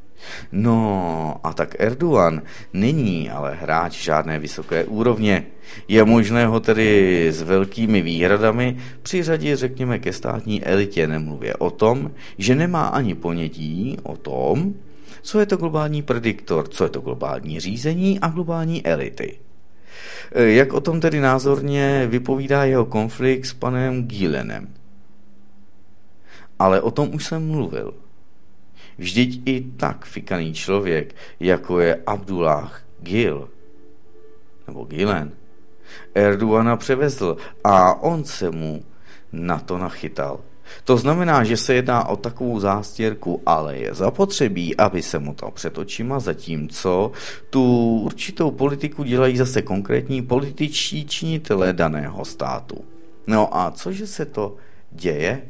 No a tak Erdogan není ale hráč žádné vysoké úrovně. Je možné ho tedy s velkými výhradami přiřadit, řekněme, ke státní elitě, nemluvě o tom, že nemá ani ponětí o tom, co je to globální prediktor, co je to globální řízení a globální elity. Jak o tom tedy názorně vypovídá jeho konflikt s panem Gülenem. Ale o tom už jsem mluvil. Vždyť i tak fikaný člověk, jako je Abdullah Gülen, Erdogana převezl a on se mu na to nachytal. To znamená, že se jedná o takovou zástěrku, ale je zapotřebí, aby se mu to před očima, zatímco tu určitou politiku dělají zase konkrétní političtí činitelé daného státu. No a cože se to děje?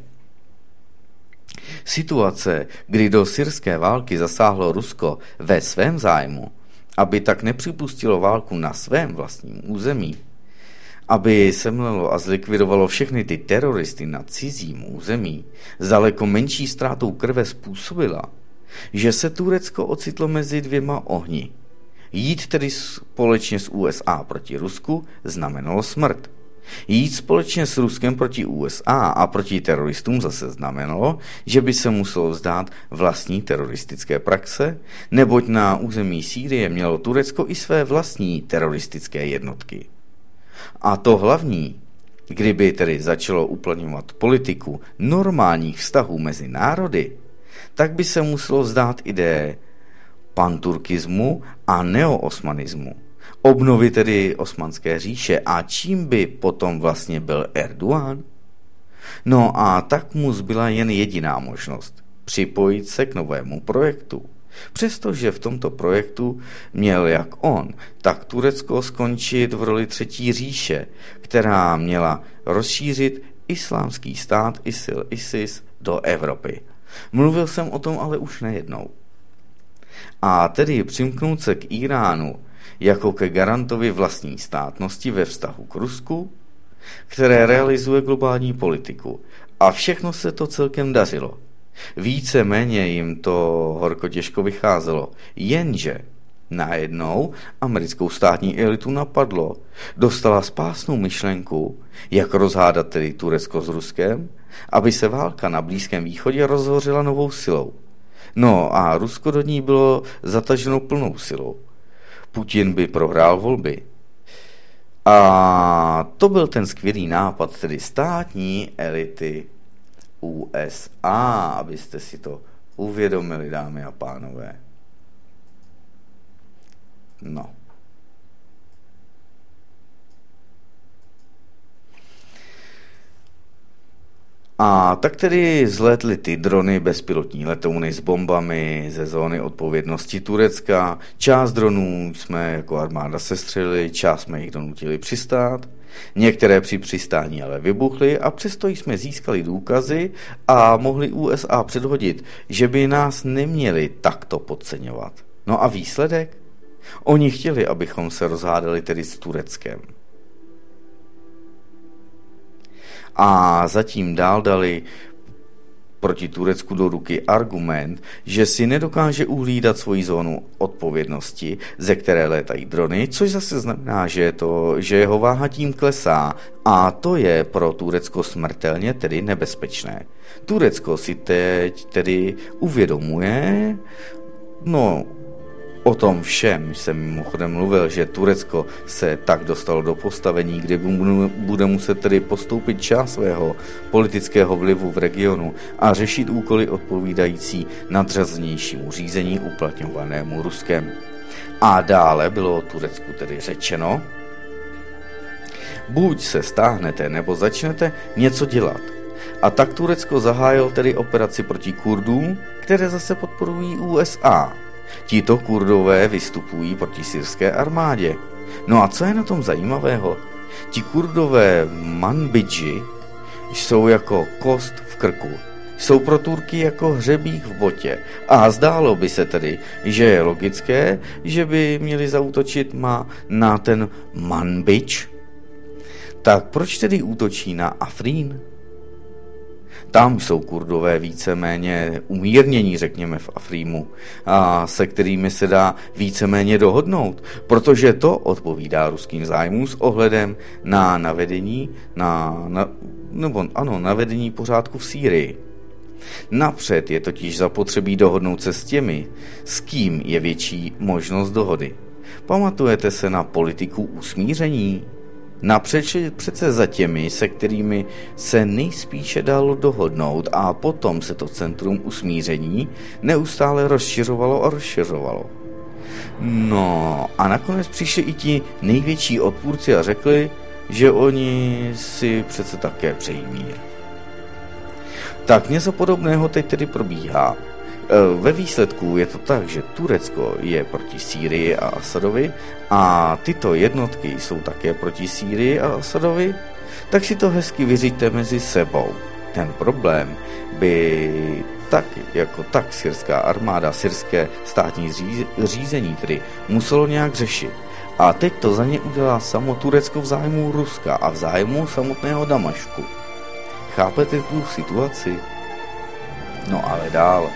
Situace, kdy do syrské války zasáhlo Rusko ve svém zájmu, aby tak nepřipustilo válku na svém vlastním území, aby semlelo a zlikvidovalo všechny ty teroristy na cizím území, s daleko menší ztrátou krve způsobila, že se Turecko ocitlo mezi dvěma ohni. Jít tedy společně s USA proti Rusku znamenalo smrt. Jít společně s Ruskem proti USA a proti teroristům zase znamenalo, že by se muselo vzdát vlastní teroristické praxe, neboť na území Sýrie mělo Turecko i své vlastní teroristické jednotky. A to hlavní, kdyby tedy začalo uplatňovat politiku normálních vztahů mezi národy, tak by se muselo vzdát ideje panturkismu a neoosmanismu, obnovy tedy Osmanské říše. A čím by potom vlastně byl Erdogan? No a tak mu zbyla jen jediná možnost – připojit se k novému projektu. Přestože v tomto projektu měl jak on, tak Turecko skončit v roli třetí říše, která měla rozšířit islámský stát ISIS do Evropy. Mluvil jsem o tom ale už nejednou. A tedy přimknout se k Iránu jako ke garantovi vlastní státnosti ve vztahu k Rusku, které realizuje globální politiku. A všechno se to celkem dařilo. Víceméně jim to horko těžko vycházelo, jenže najednou americkou státní elitu napadlo, dostala spásnou myšlenku, jak rozhádat tedy Turecko s Ruskem, aby se válka na Blízkém východě rozhořela novou silou. No a Rusko do ní bylo zataženo plnou silou. Putin by prohrál volby. A to byl ten skvělý nápad, tedy státní elity USA, abyste si to uvědomili, dámy a pánové. No. A tak tedy zlétly ty drony, bezpilotní letouny s bombami ze zóny odpovědnosti Turecka. Část dronů jsme jako armáda sestřelili, část jsme jich donutili přistát. Některé při přistání ale vybuchly a přesto jsme získali důkazy a mohli USA předhodit, že by nás neměli takto podceňovat. No a výsledek? Oni chtěli, abychom se rozhádali tedy s Tureckem. A zatím dál dali proti Turecku do ruky argument, že si nedokáže uhlídat svoji zónu odpovědnosti, ze které létají drony, což zase znamená, že jeho váha tím klesá a to je pro Turecko smrtelně tedy nebezpečné. Turecko si teď tedy uvědomuje, o tom všem jsem mimochodem mluvil, že Turecko se tak dostalo do postavení, kdy bude muset tedy postoupit část svého politického vlivu v regionu a řešit úkoly odpovídající nadřazenějšímu řízení uplatňovanému Ruskem. A dále bylo Turecku tedy řečeno, buď se stáhnete, nebo začnete něco dělat. A tak Turecko zahájilo tedy operaci proti Kurdům, které zase podporují USA. Tito Kurdové vystupují proti syrské armádě. No a co je na tom zajímavého? Ti Kurdové v Manbidži jsou jako kost v krku. Jsou pro Turky jako hřebík v botě. A zdálo by se tedy, že je logické, že by měli zaútočit na ten Manbidž. Tak proč tedy útočí na Afrín? Tam jsou Kurdové víceméně umírnění, řekněme, v Afrímu, a se kterými se dá víceméně dohodnout, protože to odpovídá ruským zájmům s ohledem na navedení, navedení pořádku v Sýrii. Napřed je totiž zapotřebí dohodnout se s těmi, s kým je větší možnost dohody. Pamatujete se na politiku usmíření? Napřed přece za těmi, se kterými se nejspíše dalo dohodnout a potom se to centrum usmíření neustále rozšiřovalo. No a nakonec přišli i ti největší odpůrci a řekli, že oni si přece také přejí mír. Tak něco podobného teď tedy probíhá. Ve výsledku je to tak, že Turecko je proti Sýrii a Asadovi a tyto jednotky jsou také proti Sýrii a Asadovi, tak si to hezky vyřiďte mezi sebou. Ten problém by tak jako tak syrská armáda, syrské státní řízení tedy muselo nějak řešit. A teď to za ně udělá samo Turecko v zájmu Ruska a v zájmu samotného Damašku. Chápete tu situaci? No ale dál.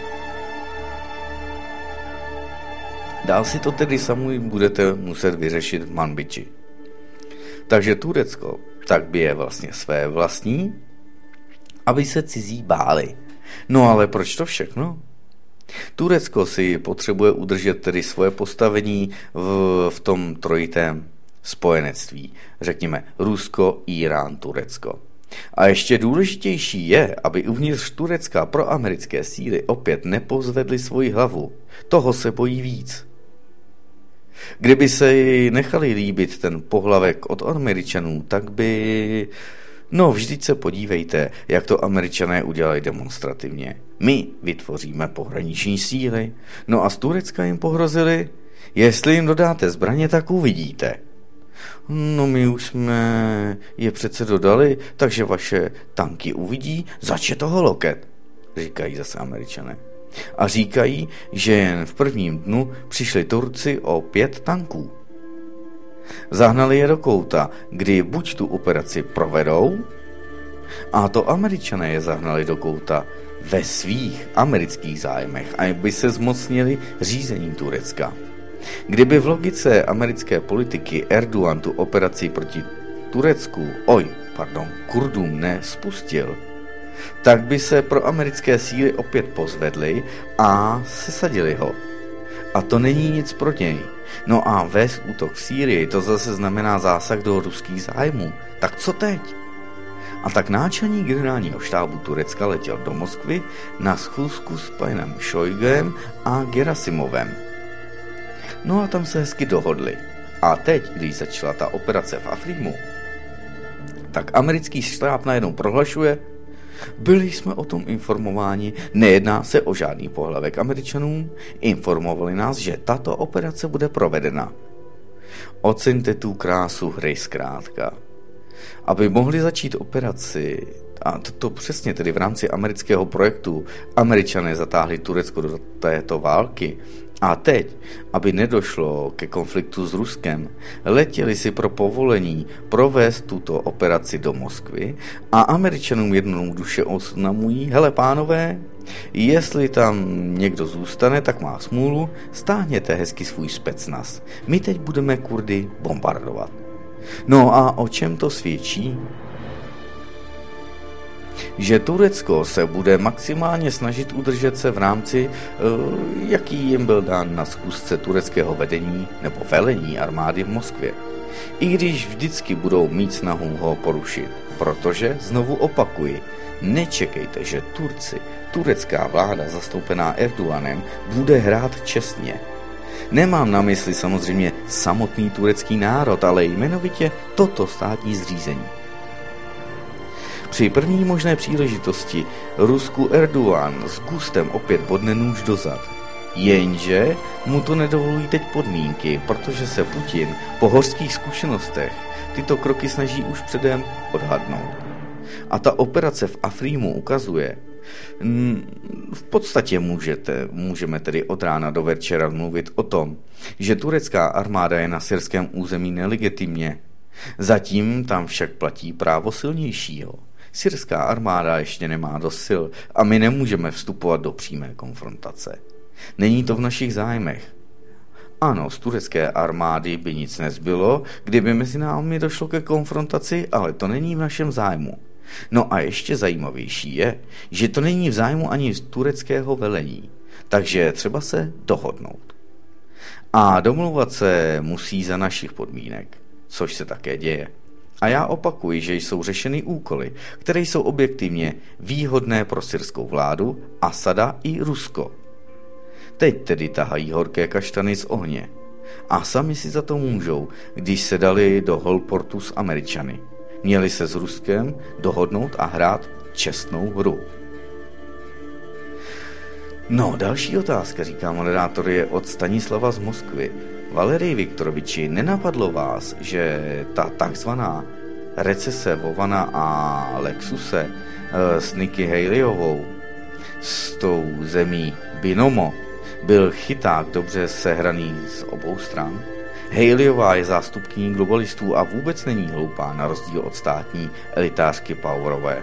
Dál si to tedy sami budete muset vyřešit v Manbidži. Takže Turecko tak bije vlastně své vlastní, aby se cizí báli. No ale proč to všechno? Turecko si potřebuje udržet tedy svoje postavení v tom trojitém spojenectví. Řekněme Rusko, Irán, Turecko. A ještě důležitější je, aby uvnitř Turecka proamerické síly opět nepozvedly svoji hlavu. Toho se bojí víc. Kdyby se nechali líbit ten pohlavek od Američanů, tak by... No, vždyť se podívejte, jak to Američané udělali demonstrativně. My vytvoříme pohraniční síly, no a z Turecka jim pohrozili, jestli jim dodáte zbraně, tak uvidíte. No my už jsme je přece dodali, takže vaše tanky uvidí, zač je toho loket, říkají zase Američané. A říkají, že jen v prvním dnu přišli Turci o 5 tanků. Zahnali je do kouta, kdy buď tu operaci provedou, a to Američané je zahnali do kouta ve svých amerických zájmech, aby se zmocnili řízení Turecka. Kdyby v logice americké politiky Erdogan tu operaci proti Turecku, Kurdům nespustil, tak by se pro americké síly opět pozvedly a sesadili ho. A to není nic pro něj. No a vést útok v Sýrii, to zase znamená zásah do ruských zájmů. Tak co teď? A tak náčelník generálního štábu Turecka letěl do Moskvy na schůzku s panem Šojgem a Gerasimovem. No a tam se hezky dohodli. A teď, když začala ta operace v Afrímu, tak americký štáb najednou prohlašuje: byli jsme o tom informováni, nejedná se o žádný pohlavek Američanům, informovali nás, že tato operace bude provedena. Oceňte tu krásu hry zkrátka. Aby mohli začít operaci, a to přesně tedy v rámci amerického projektu, Američané zatáhli Turecko do této války, a teď, aby nedošlo ke konfliktu s Ruskem, letěli si pro povolení provést tuto operaci do Moskvy a Američanům jednoduše oznamují: hele pánové, jestli tam někdo zůstane, tak má smůlu, stáhněte hezky svůj specnaz. My teď budeme Kurdy bombardovat. No a o čem to svědčí? Že Turecko se bude maximálně snažit udržet se v rámci, jaký jim byl dán na schůzce tureckého vedení nebo velení armády v Moskvě. I když vždycky budou mít snahu ho porušit, protože, znovu opakuji, nečekejte, že turecká vláda zastoupená Erdoganem bude hrát čestně. Nemám na mysli samozřejmě samotný turecký národ, ale jmenovitě toto státní zřízení. Při první možné příležitosti Rusku Erdogan s gustem opět bodne nůž do zad. Jenže mu to nedovolují teď podmínky, protože se Putin po hořských zkušenostech tyto kroky snaží už předem odhadnout. A ta operace v Afrímu ukazuje, v podstatě můžeme tedy od rána do večera mluvit o tom, že turecká armáda je na syrském území nelegitimně. Zatím tam však platí právo silnějšího. Syrská armáda ještě nemá dost sil a my nemůžeme vstupovat do přímé konfrontace. Není to v našich zájmech. Ano, z turecké armády by nic nezbylo, kdyby mezi námi došlo ke konfrontaci, ale to není v našem zájmu. No a ještě zajímavější je, že to není v zájmu ani z tureckého velení, takže třeba se dohodnout. A domlouvat se musí za našich podmínek, což se také děje. A já opakuji, že jsou řešeny úkoly, které jsou objektivně výhodné pro syrskou vládu, Asada i Rusko. Teď tedy tahají horké kaštany z ohně. A sami si za to můžou, když se dali do holportu s Američany. Měli se s Ruskem dohodnout a hrát čestnou hru. No, další otázka, říká moderátor, je od Stanislava z Moskvy. Valerij Viktoroviči, nenapadlo vás, že ta takzvaná recese Vovana a Lexuse s Nikki Haleyovou s tou zemí Binomo byl chyták dobře sehraný z obou stran? Haleyová je zástupkyní globalistů a vůbec není hloupá na rozdíl od státní elitářky Powerové.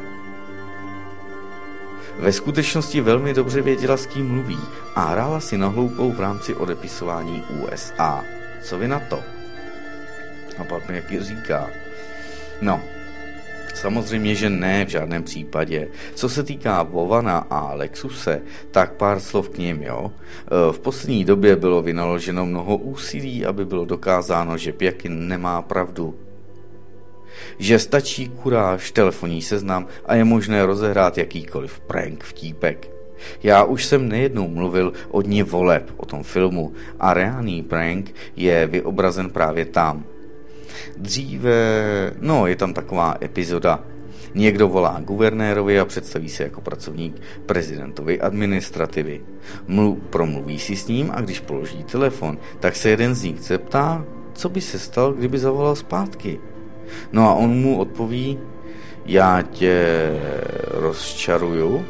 Ve skutečnosti velmi dobře věděla, s kým mluví a hrála si na hloupou v rámci odepisování USA. Co vy na to? A pak mi jaký říká. No, samozřejmě, že ne v žádném případě. Co se týká Vovana a Lexuse, tak pár slov k nim, jo. V poslední době bylo vynaloženo mnoho úsilí, aby bylo dokázáno, že Pjakin nemá pravdu. Že stačí kuráž, telefonní seznam a je možné rozehrát jakýkoliv prank, vtípek. Já už jsem nejednou mluvil o Dni voleb, o tom filmu, a reálný prank je vyobrazen právě tam. Dříve, je tam taková epizoda. Někdo volá guvernérovi a představí se jako pracovník prezidentovy administrativy. Promluví si s ním a když položí telefon, tak se jeden z nich zeptá, co by se stalo, kdyby zavolal zpátky. No a on mu odpoví, já tě rozčaruju,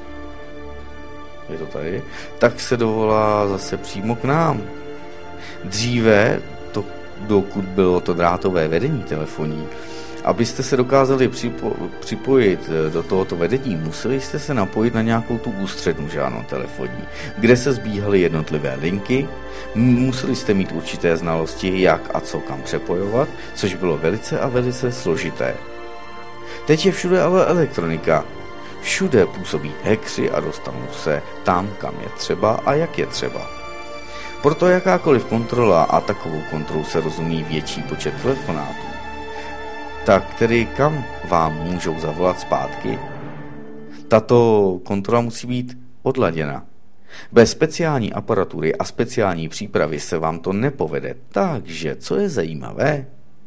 je to tady, tak se dovolá zase přímo k nám. Dříve, dokud bylo to drátové vedení telefonní, abyste se dokázali připojit do tohoto vedení, museli jste se napojit na nějakou tu ústřednu, že ano, telefonní, kde se sbíhaly jednotlivé linky, museli jste mít určité znalosti, jak a co kam přepojovat, což bylo velice a velice složité. Teď je všude ale elektronika. Všude působí hackři a dostanou se tam, kam je třeba a jak je třeba. Proto jakákoliv kontrola, a takovou kontrolu se rozumí větší počet telefonátů, tak tedy kam vám můžou zavolat zpátky? Tato kontrola musí být odladěna. Bez speciální aparatury a speciální přípravy se vám to nepovede. Takže, co je zajímavé?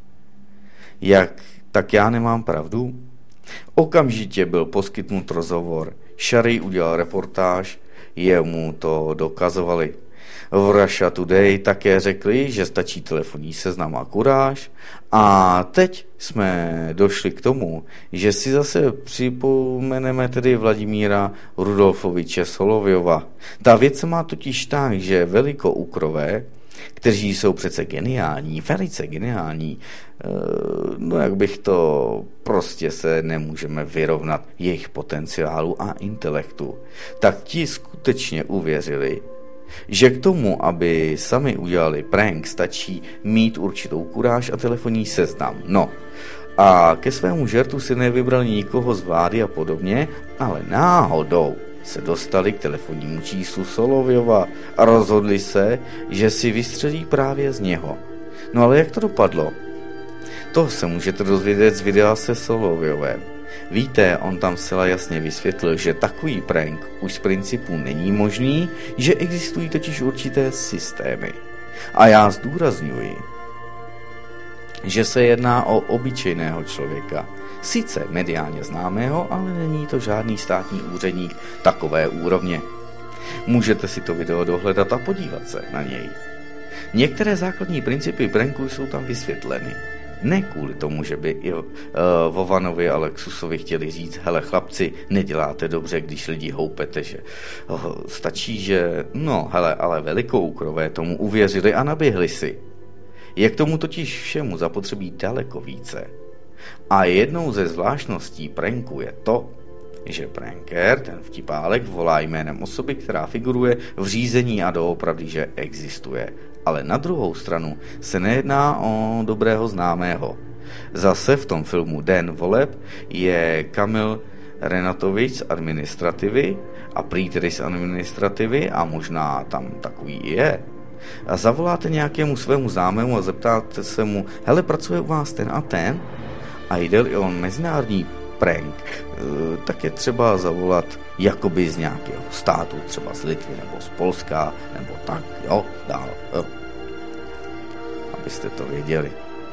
Tak já nemám pravdu? Okamžitě byl poskytnut rozhovor. Shari udělal reportáž, jemu to dokazovali. V Russia Today také řekli, že stačí telefonní seznam a kuráž. A teď jsme došli k tomu, že si zase připomeneme tedy Vladimíra Rudolfoviče Solovyova. Ta věc se má totiž tak, že velikoukrové, kteří jsou přece geniální, velice geniální, jak bych to, prostě se nemůžeme vyrovnat jejich potenciálu a intelektu, tak ti skutečně uvěřili, že k tomu, aby sami udělali prank, stačí mít určitou kuráž a telefonní seznam. No, a ke svému žertu si nevybrali nikoho z vlády a podobně, ale náhodou se dostali k telefonnímu číslu Solovyova a rozhodli se, že si vystřelí právě z něho. No ale jak to dopadlo? To se můžete dozvědět z videa se Solovyovem. Víte, on tam zcela jasně vysvětlil, že takový prank už z principu není možný, že existují totiž určité systémy. A já zdůrazňuji, že se jedná o obyčejného člověka. Sice mediálně známého, ale není to žádný státní úředník takové úrovně. Můžete si to video dohledat a podívat se na něj. Některé základní principy pranku jsou tam vysvětleny. Ne kvůli tomu, že by Vovanovi a Lexusovi chtěli říct, hele chlapci, neděláte dobře, když lidi houpete, že stačí, že ale velikoukrové tomu uvěřili a naběhli si. Je k tomu totiž všemu zapotřebí daleko více. A jednou ze zvláštností pranku je to, že pranker, ten vtipálek, volá jménem osoby, která figuruje v řízení a doopravdy, že existuje. Ale na druhou stranu se nejedná o dobrého známého. Zase v tom filmu Den voleb je Kamil Renatovič z administrativy a prý tedy z administrativy a možná tam takový i je. A zavoláte nějakému svému známému a zeptáte se mu, hele, pracuje u vás ten a ten? A jde-li o mezinárodní prank, tak je třeba zavolat jakoby z nějakého státu, třeba z Litvy nebo z Polska, nebo tak, dál. Abyste to věděli.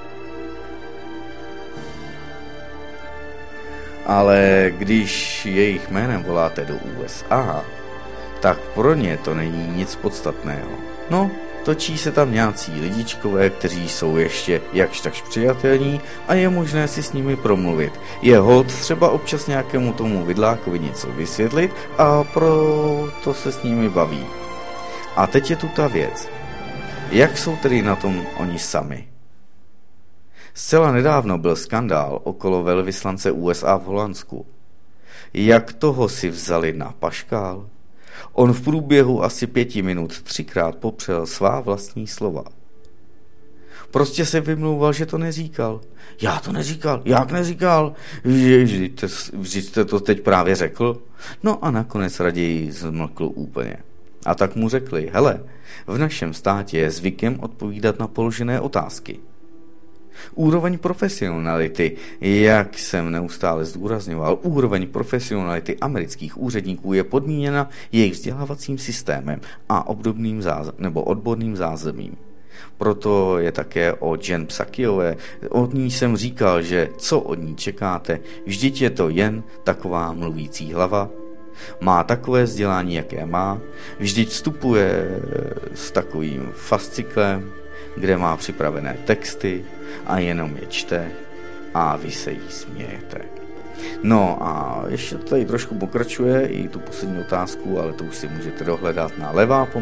Ale když jejich jménem voláte do USA, tak pro ně to není nic podstatného. No, točí se tam nějací lidičkové, kteří jsou ještě jakž takž přijatelní a je možné si s nimi promluvit. Je hod třeba občas nějakému tomu vidlákovi něco vysvětlit a proto se s nimi baví. A teď je tu ta věc. Jak jsou tedy na tom oni sami? Zcela nedávno byl skandál okolo velvyslance USA v Holandsku. Jak toho si vzali na paškál? On v průběhu asi 5 minut 3krát popřel svá vlastní slova. Prostě se vymlouval, že to neříkal. Já to neříkal, jak neříkal? Vždyť jste to teď právě řekl? No a nakonec raději zmlkl úplně. A tak mu řekli, hele, v našem státě je zvykem odpovídat na položené otázky. Úroveň profesionality, jak jsem neustále zdůrazňoval, úroveň profesionality amerických úředníků je podmíněna jejich vzdělávacím systémem a obdobným odborným zázemím. Proto je také o Jen Psakiové. Od ní jsem říkal, že co od ní čekáte, vždyť je to jen taková mluvící hlava. Má takové vzdělání, jaké má, vždyť vstupuje s takovým fasciklem, kde má připravené texty a jenom je čte a vy se jí smějete. No a ještě tady trošku pokračuje i tu poslední otázku, ale to už si můžete dohledat na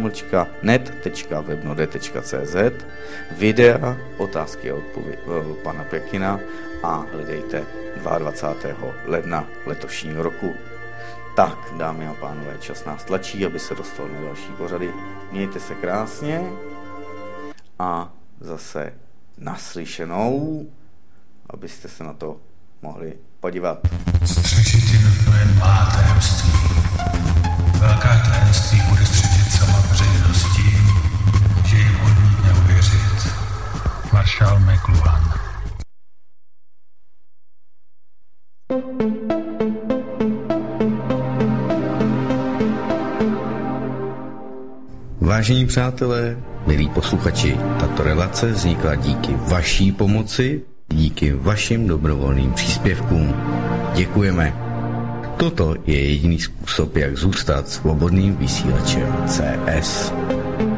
levá-net.webnode.cz, videa, otázky a odpovědi pana Pěkina a hledejte 22. ledna letošního roku. Tak, dámy a pánové, čas nás tlačí, aby se dostal na další pořady. Mějte se krásně a zase naslyšenou, abyste se na to mohli podívat. Střežit je nutno jen má tajemství. Velká tajemství bude střežit sama veřejnost tím, že jim odmítne uvěřit. Maršál McLuhan. Vážení přátelé, milí posluchači, tato relace vznikla díky vaší pomoci, díky vašim dobrovolným příspěvkům. Děkujeme. Toto je jediný způsob, jak zůstat svobodným vysílačem CS.